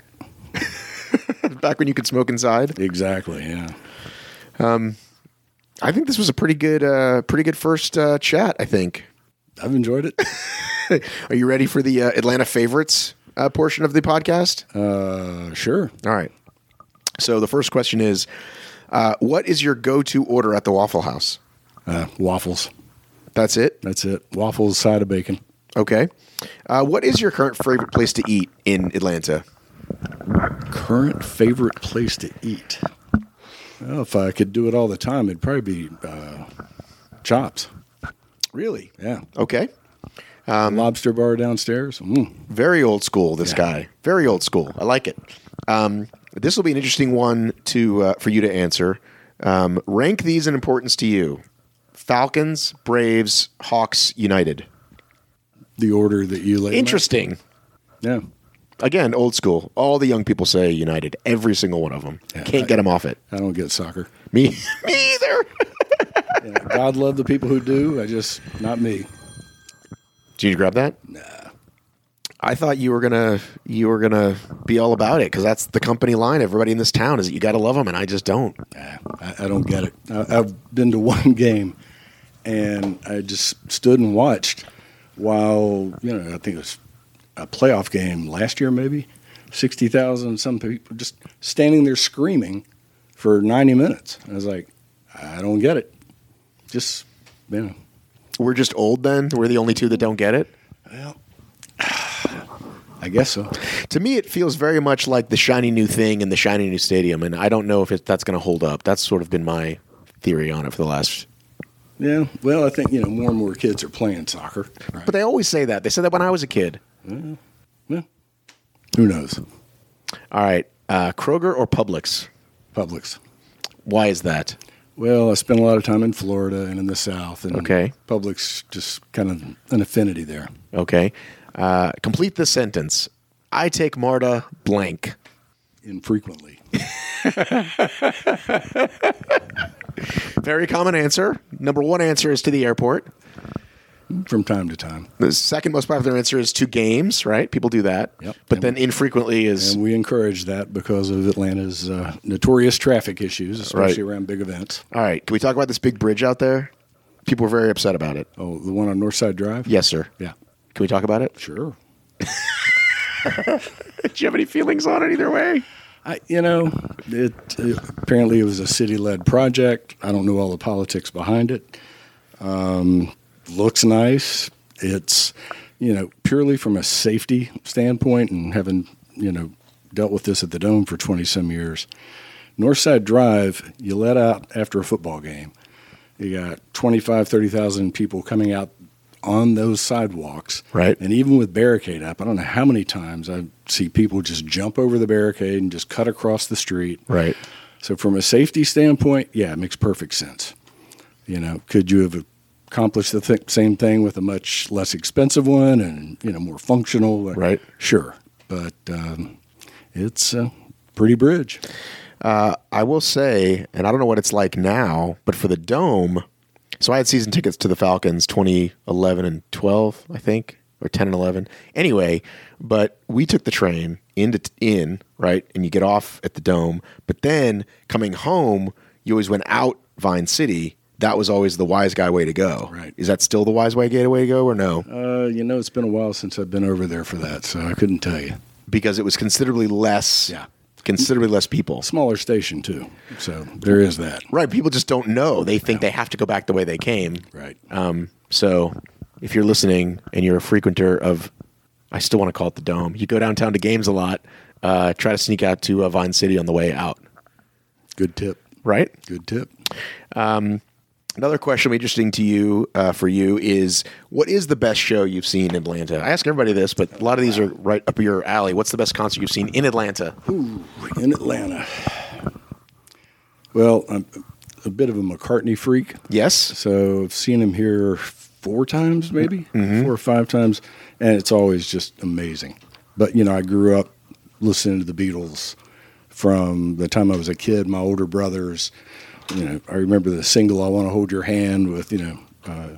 Back when you could smoke inside. Exactly. Yeah. Um, I think this was a pretty good, uh, pretty good first uh, chat. I think I've enjoyed it. Are you ready for the uh, Atlanta favorites uh, portion of the podcast? Uh, sure. All right. So the first question is, uh, what is your go-to order at the Waffle House? Uh, waffles. That's it? That's it. Waffles, side of bacon. Okay. Uh, what is your current favorite place to eat in Atlanta? Current favorite place to eat? Well, if I could do it all the time, it'd probably be uh, Chops. Really? Yeah. Okay. Um, lobster bar downstairs. Mm. Very old school, this yeah. guy. Very old school. I like it. Um, this will be an interesting one to uh, for you to answer. Um, rank these in importance to you. Falcons, Braves, Hawks, United. The order that you laid. Interesting. Out. Yeah. Again, old school. All the young people say United. Every single one of them. Yeah, Can't I, get them off it. I don't get soccer. Me, me either. Yeah, God love the people who do. I just, not me. Did you grab that? Nah. I thought you were gonna you were gonna be all about it because that's the company line. Everybody in this town is that you got to love them, and I just don't. Nah, I, I don't get it. I, I've been to one game, and I just stood and watched while you know I think it was a playoff game last year, maybe sixty thousand. Some people just standing there screaming for ninety minutes. I was like, I don't get it. Just you know. We're just old then? We're the only two that don't get it? Well, I guess so. To me, it feels very much like the shiny new thing and the shiny new stadium, and I don't know if it, that's going to hold up. That's sort of been my theory on it for the last... Yeah, well, I think, you know, more and more kids are playing soccer. Right? But they always say that. They said that when I was a kid. Uh, well, who knows? All right. Uh, Kroger or Publix? Publix. Why is that? Well, I spent a lot of time in Florida and in the South, and okay. Publix just kind of an affinity there. Okay. Uh, complete the sentence. I take MARTA blank. Infrequently. Very common answer. Number one answer is to the airport. From time to time. The second most popular answer is to games, right? People do that. Yep. But and then infrequently is... And we encourage that because of Atlanta's uh, notorious traffic issues, especially right. around big events. All right. Can we talk about this big bridge out there? People were very upset about it. Oh, the one on Northside Drive? Yes, sir. Yeah. Can we talk about it? Sure. Do you have any feelings on it either way? I, you know, it, it apparently it was a city-led project. I don't know all the politics behind it. Um... Looks nice. It's, you know, purely from a safety standpoint and having, you know, dealt with this at the Dome for twenty-some years. Northside Drive, you let out after a football game. You got twenty-five, thirty thousand people coming out on those sidewalks. Right. And even with barricade up, I don't know how many times I see people just jump over the barricade and just cut across the street. Right. So from a safety standpoint, yeah, it makes perfect sense. You know, could you have accomplish the th- same thing with a much less expensive one and, you know, more functional? Right. Sure. But um, it's a pretty bridge. Uh, I will say, and I don't know what it's like now, but for the Dome, so I had season tickets to the Falcons twenty eleven and twelve, I think, or ten and eleven. Anyway, but we took the train into t- in, right, and you get off at the Dome. But then coming home, you always went out Vine City that was always the wise guy way to go. Right. Is that still the wise way way to go or no? Uh, you know, it's been a while since I've been over there for that, so I couldn't tell you. Because it was considerably less. Yeah. Considerably less people. Smaller station too, so there is that. Right. People just don't know. They think they have to go back the way they came. Right. Um, so if you're listening and you're a frequenter of, I still want to call it the Dome. You go downtown to games a lot. Uh, try to sneak out to uh, Vine City on the way out. Good tip. Right. Good tip. Um, another question interesting to you uh, for you is, what is the best show you've seen in Atlanta? I ask everybody this, but a lot of these are right up your alley. What's the best concert you've seen in Atlanta? Ooh, in Atlanta. Well, I'm a bit of a McCartney freak. Yes. So I've seen him here four times, maybe Mm-hmm. four or five times, and it's always just amazing. But you know, I grew up listening to the Beatles from the time I was a kid. My older brothers, you know, I remember the single "I Want to Hold Your Hand" with you know,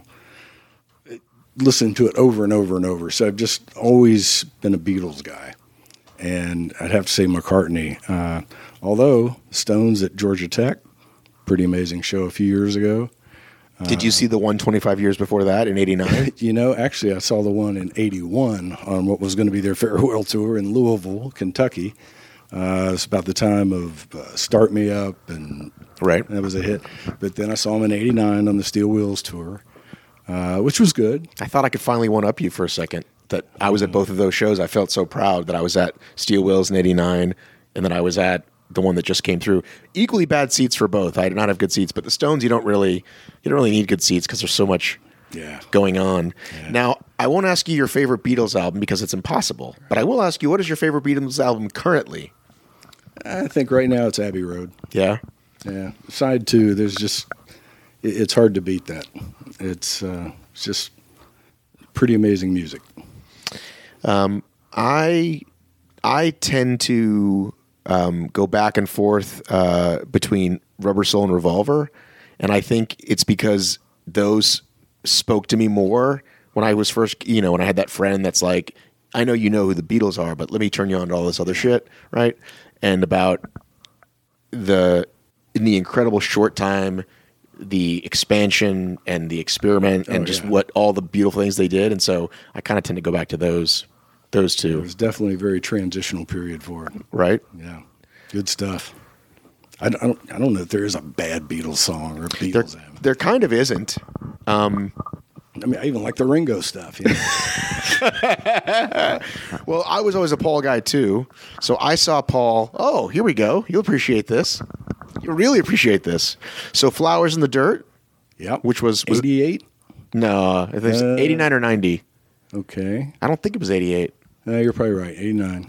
uh, listening to it over and over and over. So I've just always been a Beatles guy, and I'd have to say McCartney. Uh, although Stones at Georgia Tech, pretty amazing show a few years ago. Did you see the one twenty-five years before that in eighty-nine? You know, actually, I saw the one in eighty-one on what was going to be their farewell tour in Louisville, Kentucky. Uh, it's about the time of uh, Start Me Up, and Right. that was a hit. But then I saw them in eighty-nine on the Steel Wheels tour, uh, which was good. I thought I could finally one up you for a second. That I was at both of those shows. I felt so proud that I was at Steel Wheels in eighty-nine, and then I was at the one that just came through. Equally bad seats for both. I did not have good seats, but the Stones, you don't really, you don't really need good seats because there's so much Yeah. going on. Yeah. Now, I won't ask you your favorite Beatles album because it's impossible, but I will ask you, what is your favorite Beatles album currently? I think right now it's Abbey Road. Yeah. Yeah. Side two, there's just, it, it's hard to beat that. It's, uh, it's just pretty amazing music. I I tend to um, go back and forth uh, between Rubber Soul and Revolver, and I think it's because those spoke to me more when I was first, you know, when I had that friend that's like, I know you know who the Beatles are, but let me turn you on to all this other shit, right? And about the in the incredible short time, the expansion and the experiment, and Oh, just yeah. what all the beautiful things they did, and so I kind of tend to go back to those. Those It two, was definitely a very transitional period for it. right? Yeah. Good stuff. I don't, I don't, I don't know if there is a bad Beatles song or a There, Beatles album. there kind of isn't. Um, I mean, I even like the Ringo stuff. You know? well, I was always a Paul guy too, so I saw Paul. Oh, here we go. You'll appreciate this. You'll really appreciate this. So, Flowers in the Dirt, Yep. which was, was eighty-eight? no, I think it's Uh, eighty-nine or ninety. Okay. I don't think it was eighty-eight. Uh, you're probably right. eighty-nine.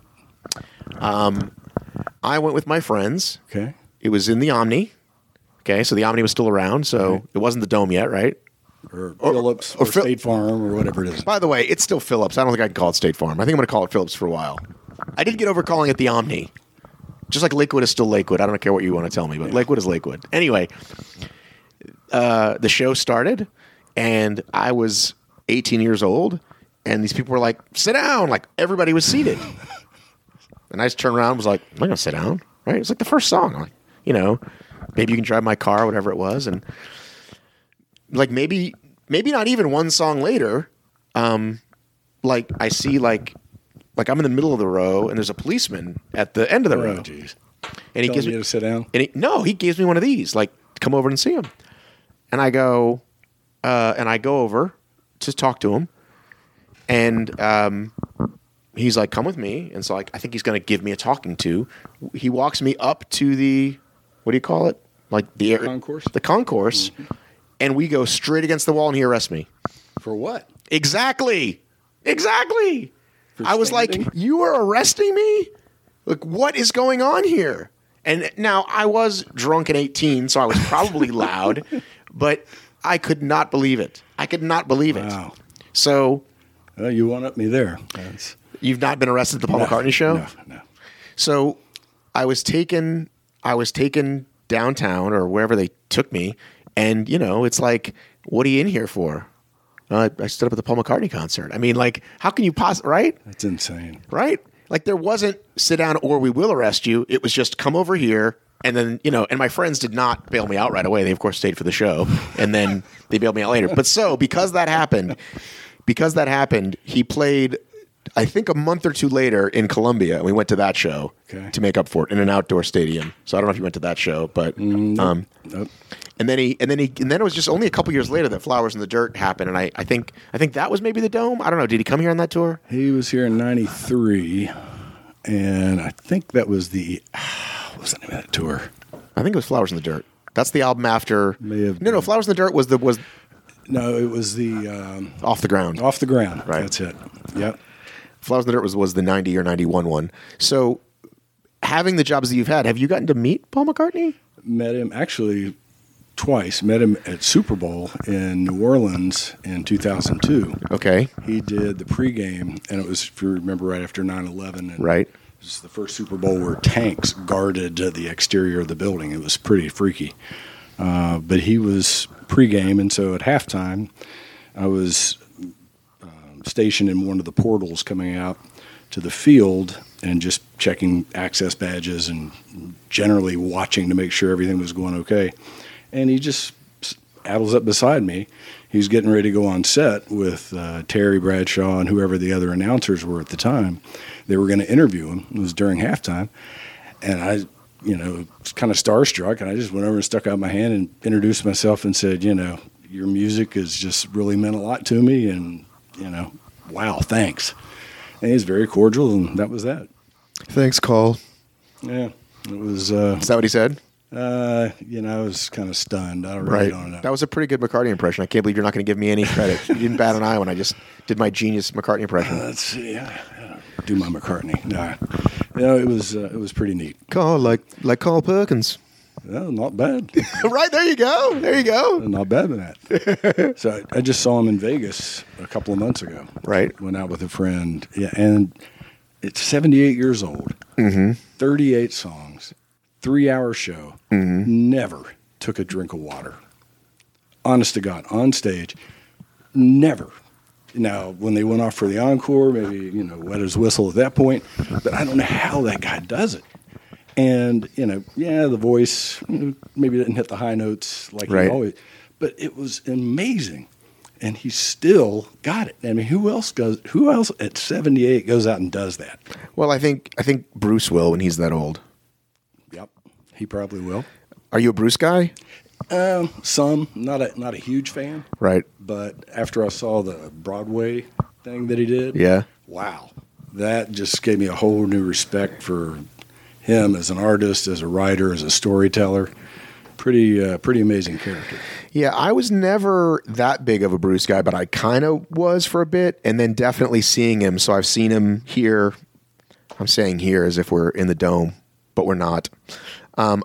I went with my friends. Okay. It was in the Omni. Okay, so the Omni was still around, so Right. it wasn't the Dome yet, right? Or, Or- Phillips or or, Phil- State Farm or whatever it is. By the way, it's still Phillips. I don't think I can call it State Farm. I think I'm going to call it Phillips for a while. I did get over calling it the Omni. Just like Lakewood is still Lakewood. I don't care what you want to tell me, but Lakewood is Lakewood. Anyway, uh, the show started, and I was eighteen years old, and these people were like, sit down. Like, everybody was seated. And I just turned around and was like, I'm not going to sit down. Right? It's like the first song. I'm like, you know, maybe you can drive my car, whatever it was. And like maybe maybe not even one song later, um, like I see like like I'm in the middle of the row and there's a policeman at the end of the Oh, row. jeez. And he Telling gives you me to sit down? And he, no, he gives me one of these, like, come over and see him. And I go, uh, and I go over to talk to him, and um, he's like, come with me. And so like, I think he's going to give me a talking to. He walks me up to the, what do you call it? Like the air, Concourse? The concourse, and we go straight against the wall, and he arrests me. For what? Exactly. Exactly. For I was like, standing? you are arresting me? Like, what is going on here? And now I was drunk at eighteen, so I was probably loud, but I could not believe it. I could not believe it. Wow. So Well, you one up me there. That's, you've not been arrested at the Paul no, McCartney show? No, no. So I was taken I was taken downtown or wherever they took me, and you know, it's like, what are you in here for? Uh, I stood up at the Paul McCartney concert. I mean, like, how can you possibly, right? That's insane. Right? Like, there wasn't sit down or we will arrest you. It was just come over here And then, you know, and my friends did not bail me out right away. They, of course, stayed for the show. And then they bailed me out later. But so, because that happened, because that happened, he played, I think, a month or two later in Columbia. And we went to that show okay. to make up for it in an outdoor stadium. So I don't know if you went to that show, but... Mm, um, nope. And then he, and then he, and then it was just only a couple years later that Flowers in the Dirt happened, and I, I think, I think that was maybe the Dome. I don't know. Did he come here on that tour? He was here in ninety-three, and I think that was the, what was the name of that tour? I think it was Flowers in the Dirt. That's the album after. May have no, no. Flowers in the Dirt was the was. No, it was the um, Off the Ground. Off the Ground. Right. That's it. Yep. Flowers in the Dirt was was the ninety or ninety-one one. So, having the jobs that you've had, have you gotten to meet Paul McCartney? Met him actually. Twice. Met him at Super Bowl in New Orleans in two thousand two. Okay. He did the pregame, and it was, if you remember, right after nine eleven. And right. It was the first Super Bowl where tanks guarded the exterior of the building. It was pretty freaky. Uh, but he was pregame, and so at halftime, I was um, stationed in one of the portals coming out to the field and just checking access badges and generally watching to make sure everything was going okay. And he just addles up beside me. He's getting ready to go on set with uh, Terry Bradshaw and whoever the other announcers were at the time. They were going to interview him. It was during halftime. And I, you know, was kind of starstruck. And I just went over and stuck out my hand and introduced myself and said, you know, your music has just really meant a lot to me. And, you know, wow, thanks. And he's very cordial, and that was that. Thanks, Cole. Yeah. It was. Uh, Is that what he said? Uh, you know, I was kind of stunned. I don't really right. don't know. That was a pretty good McCartney impression. I can't believe you're not going to give me any credit. You didn't bat an eye when I just did my genius McCartney impression. Uh, let's see. Yeah, yeah. Do my McCartney. Nah. You know, it was uh, it was pretty neat. Carl, like like Carl Perkins. Well, not bad. Right, there you go. There you go. Not bad with that. So I, I just saw him in Vegas a couple of months ago. Right. Went out with a friend. Yeah, and it's seventy-eight years old. Mm-hmm. thirty-eight songs. Three-hour show. Mm-hmm. Never took a drink of water. Honest to God, on stage, never. Now, when they went off for the encore, maybe, you know, wet his whistle at that point. But I don't know how that guy does it. And, you know, yeah, the voice you know, maybe didn't hit the high notes like right. he always. But it was amazing. And he still got it. I mean, who else goes? Who else at seventy-eight goes out and does that? Well, I think I think Bruce will when he's that old. Yep, he probably will. Are you a Bruce guy? Um, some, not a not a huge fan. Right. But after I saw the Broadway thing that he did, yeah, wow, that just gave me a whole new respect for him as an artist, as a writer, as a storyteller. Pretty, uh, pretty amazing character. Yeah, I was never that big of a Bruce guy, but I kind of was for a bit, and then definitely seeing him. So I've seen him here. I'm saying here as if we're in the Dome, but we're not. Um,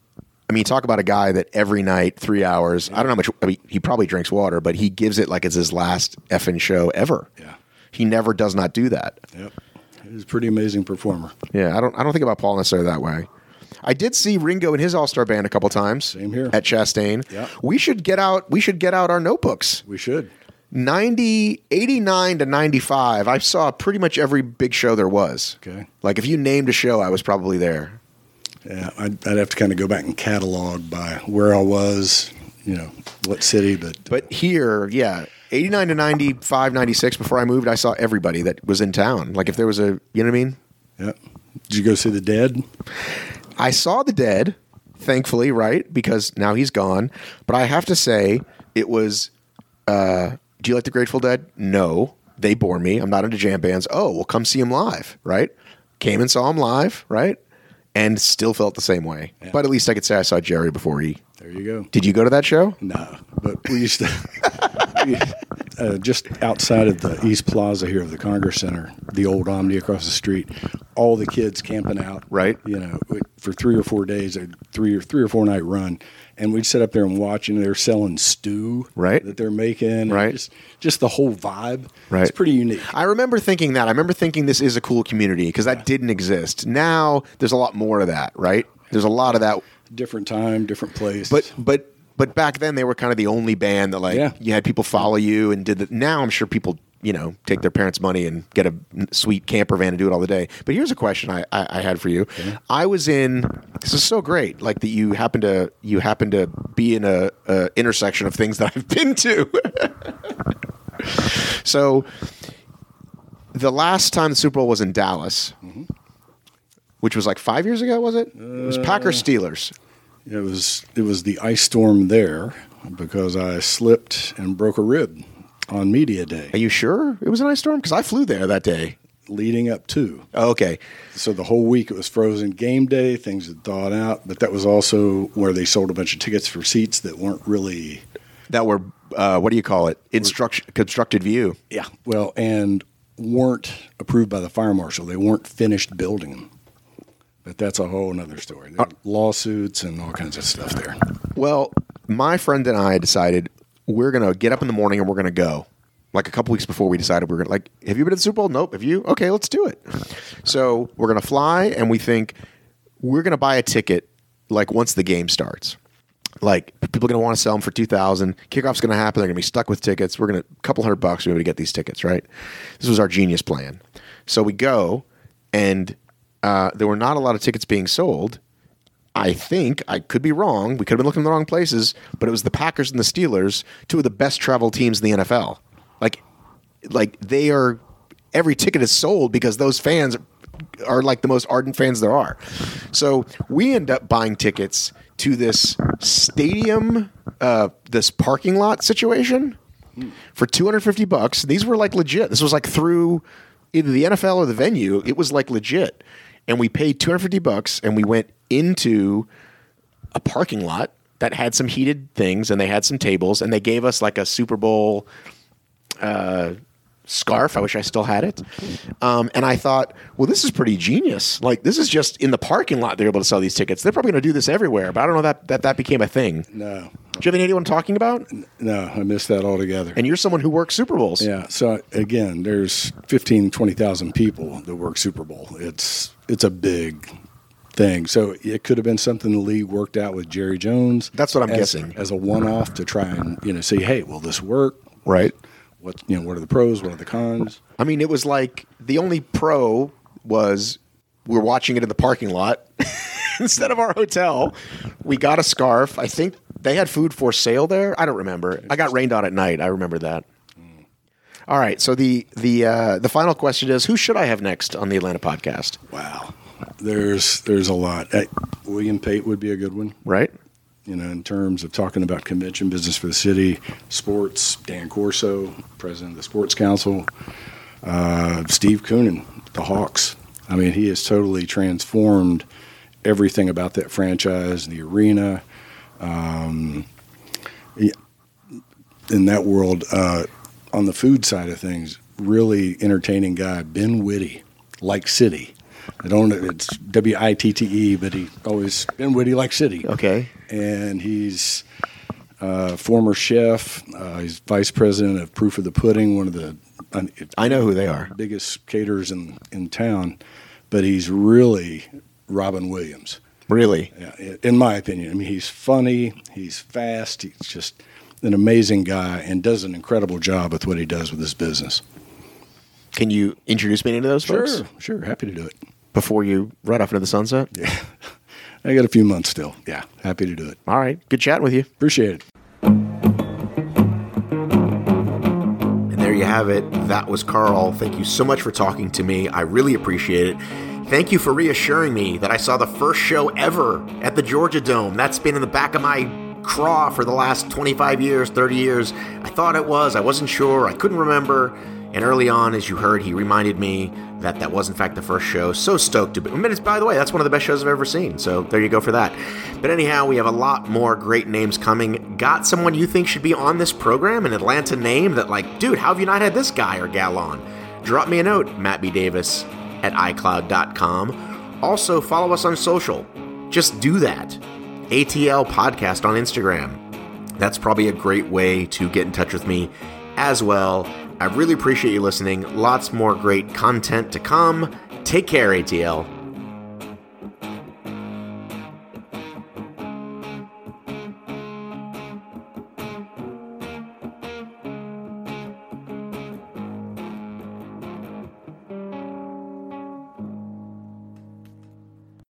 I mean, talk about a guy that every night, three hours. I don't know how much. I mean, he probably drinks water, but he gives it like it's his last effing show ever. Yeah, he never does not do that. Yep, he's a pretty amazing performer. Yeah, I don't. I don't think about Paul necessarily that way. I did see Ringo and his all-star band a couple times. Same here. At Chastain. Yeah. We should get out we should get out our notebooks. We should. ninety, eighty-nine to ninety-five, I saw pretty much every big show there was. Okay. Like if you named a show, I was probably there. Yeah, I'd, I'd have to kind of go back and catalog by where I was, you know, what city, but But here, yeah, eighty-nine to ninety-five, ninety-six, before I moved, I saw everybody that was in town. Like if there was a, you know what I mean? Yeah. Did you go see The Dead? I saw The Dead, thankfully, right? Because now he's gone. But I have to say, it was, uh, do you like the Grateful Dead? No. They bore me. I'm not into jam bands. Oh, well, come see him live, right? Came and saw him live, right? And still felt the same way. Yeah. But at least I could say I saw Jerry before he... There you go. Did you go to that show? No, but we used to... we, uh, just outside of the East Plaza here of the Congress Center, the old Omni across the street, all the kids camping out, right? You know, for three or four days, a three or three or four night run, and we'd sit up there and watch, and they're selling stew, right? That they're making, right? And just, just the whole vibe, right? It's pretty unique. I remember thinking that. I remember thinking this is a cool community because that yeah. didn't exist. Now there's a lot more of that, right? There's a lot of that. Different time, different place, but but. But back then, they were kind of the only band that, like, yeah. you had people follow you and did that. Now I'm sure people you know, take their parents' money and get a sweet camper van and do it all the day. But here's a question I, I, I had for you. Okay. I was in. This is so great. Like that you happen to you happen to be in a, a intersection of things that I've been to. So the last time the Super Bowl was in Dallas, mm-hmm. which was like five years ago, was it? Uh, it was Packers Steelers. It was it was the ice storm there because I slipped and broke a rib on media day. Are you sure it was an ice storm? Because I flew there that day. Leading up to. Oh, okay. So the whole week it was frozen. Game day, things had thawed out, but that was also where they sold a bunch of tickets for seats that weren't really... That were, uh, what do you call it? Instruct- constructed view. Yeah. Well, and weren't approved by the fire marshal. They weren't finished building them. But that's a whole other story. There were lawsuits and all kinds of stuff there. Well, my friend and I decided we're going to get up in the morning and we're going to go. Like a couple weeks before we decided we were going to, like, have you been to the Super Bowl? Nope. Have you? Okay, let's do it. So we're going to fly and we think we're going to buy a ticket like once the game starts. Like people are going to want to sell them for two thousand dollars. Kickoff's going to happen. They're going to be stuck with tickets. We're going to, a couple hundred bucks, we're going to get these tickets, right? This was our genius plan. So we go and uh, there were not a lot of tickets being sold. I think, I could be wrong. We could have been looking in the wrong places, but it was the Packers and the Steelers, two of the best traveled teams in the N F L. Like, like they are, every ticket is sold because those fans are like the most ardent fans there are. So we end up buying tickets to this stadium, uh, this parking lot situation for two hundred fifty bucks. These were like legit. This was like through either the N F L or the venue. It was like legit. And we paid two hundred fifty bucks and we went into a parking lot that had some heated things and they had some tables and they gave us like a Super Bowl uh, scarf. I wish I still had it. Um, and I thought, well, this is pretty genius. Like this is just in the parking lot. They're able to sell these tickets. They're probably going to do this everywhere, but I don't know that that, that became a thing. No. Do you have any idea what I'm talking about? No, I missed that altogether. And you're someone who works Super Bowls. Yeah. So again, there's fifteen, twenty thousand people that work Super Bowl. It's, it's a big thing. So it could have been something the league worked out with Jerry Jones. That's what I'm as, guessing. As a one-off to try and, you know, say, hey, will this work? Right. What, you know, what are the pros? What are the cons? I mean, it was like the only pro was we're watching it in the parking lot instead of our hotel. We got a scarf. I think they had food for sale there. I don't remember. I got rained on at night. I remember that. Mm. All right. So the the uh, the final question is, who should I have next on the Atlanta podcast? Wow. There's there's a lot. Uh, William Pate would be a good one. Right. You know, in terms of talking about convention business for the city, sports, Dan Corso, president of the Sports Council, uh, Steve Koonin, the Hawks. I mean, he has totally transformed everything about that franchise, the arena. Um, in that world, uh, on the food side of things, really entertaining guy, Ben Witte, like City. I don't know, it's W I T T E, but he always been witty like City. Okay. And he's a former chef. Uh, he's vice president of Proof of the Pudding, one of the uh, I know who they are. biggest caterers in, in town. But he's really Robin Williams. Really? Yeah, in my opinion. I mean, he's funny, he's fast, he's just an amazing guy and does an incredible job with what he does with his business. Can you introduce me to any of those folks? Sure, sure. Happy to do it. Before you ride off into the sunset? Yeah. I got a few months still. Yeah, happy to do it. All right. Good chatting with you. Appreciate it. And there you have it. That was Carl. Thank you so much for talking to me. I really appreciate it. Thank you for reassuring me that I saw the first show ever at the Georgia Dome. That's been in the back of my craw for the last twenty-five years, thirty years. I thought it was. I wasn't sure. I couldn't remember. And early on, as you heard, he reminded me that that was, in fact, the first show. So stoked to be. I mean, it's, by the way, that's one of the best shows I've ever seen. So there you go for that. But anyhow, we have a lot more great names coming. Got someone you think should be on this program, an Atlanta name that, like, dude, how have you not had this guy or gal on? Drop me a note, Matt B. Davis at i cloud dot com. Also, follow us on social. Just do that. A T L Podcast on Instagram. That's probably a great way to get in touch with me as well. I really appreciate you listening. Lots more great content to come. Take care, A T L.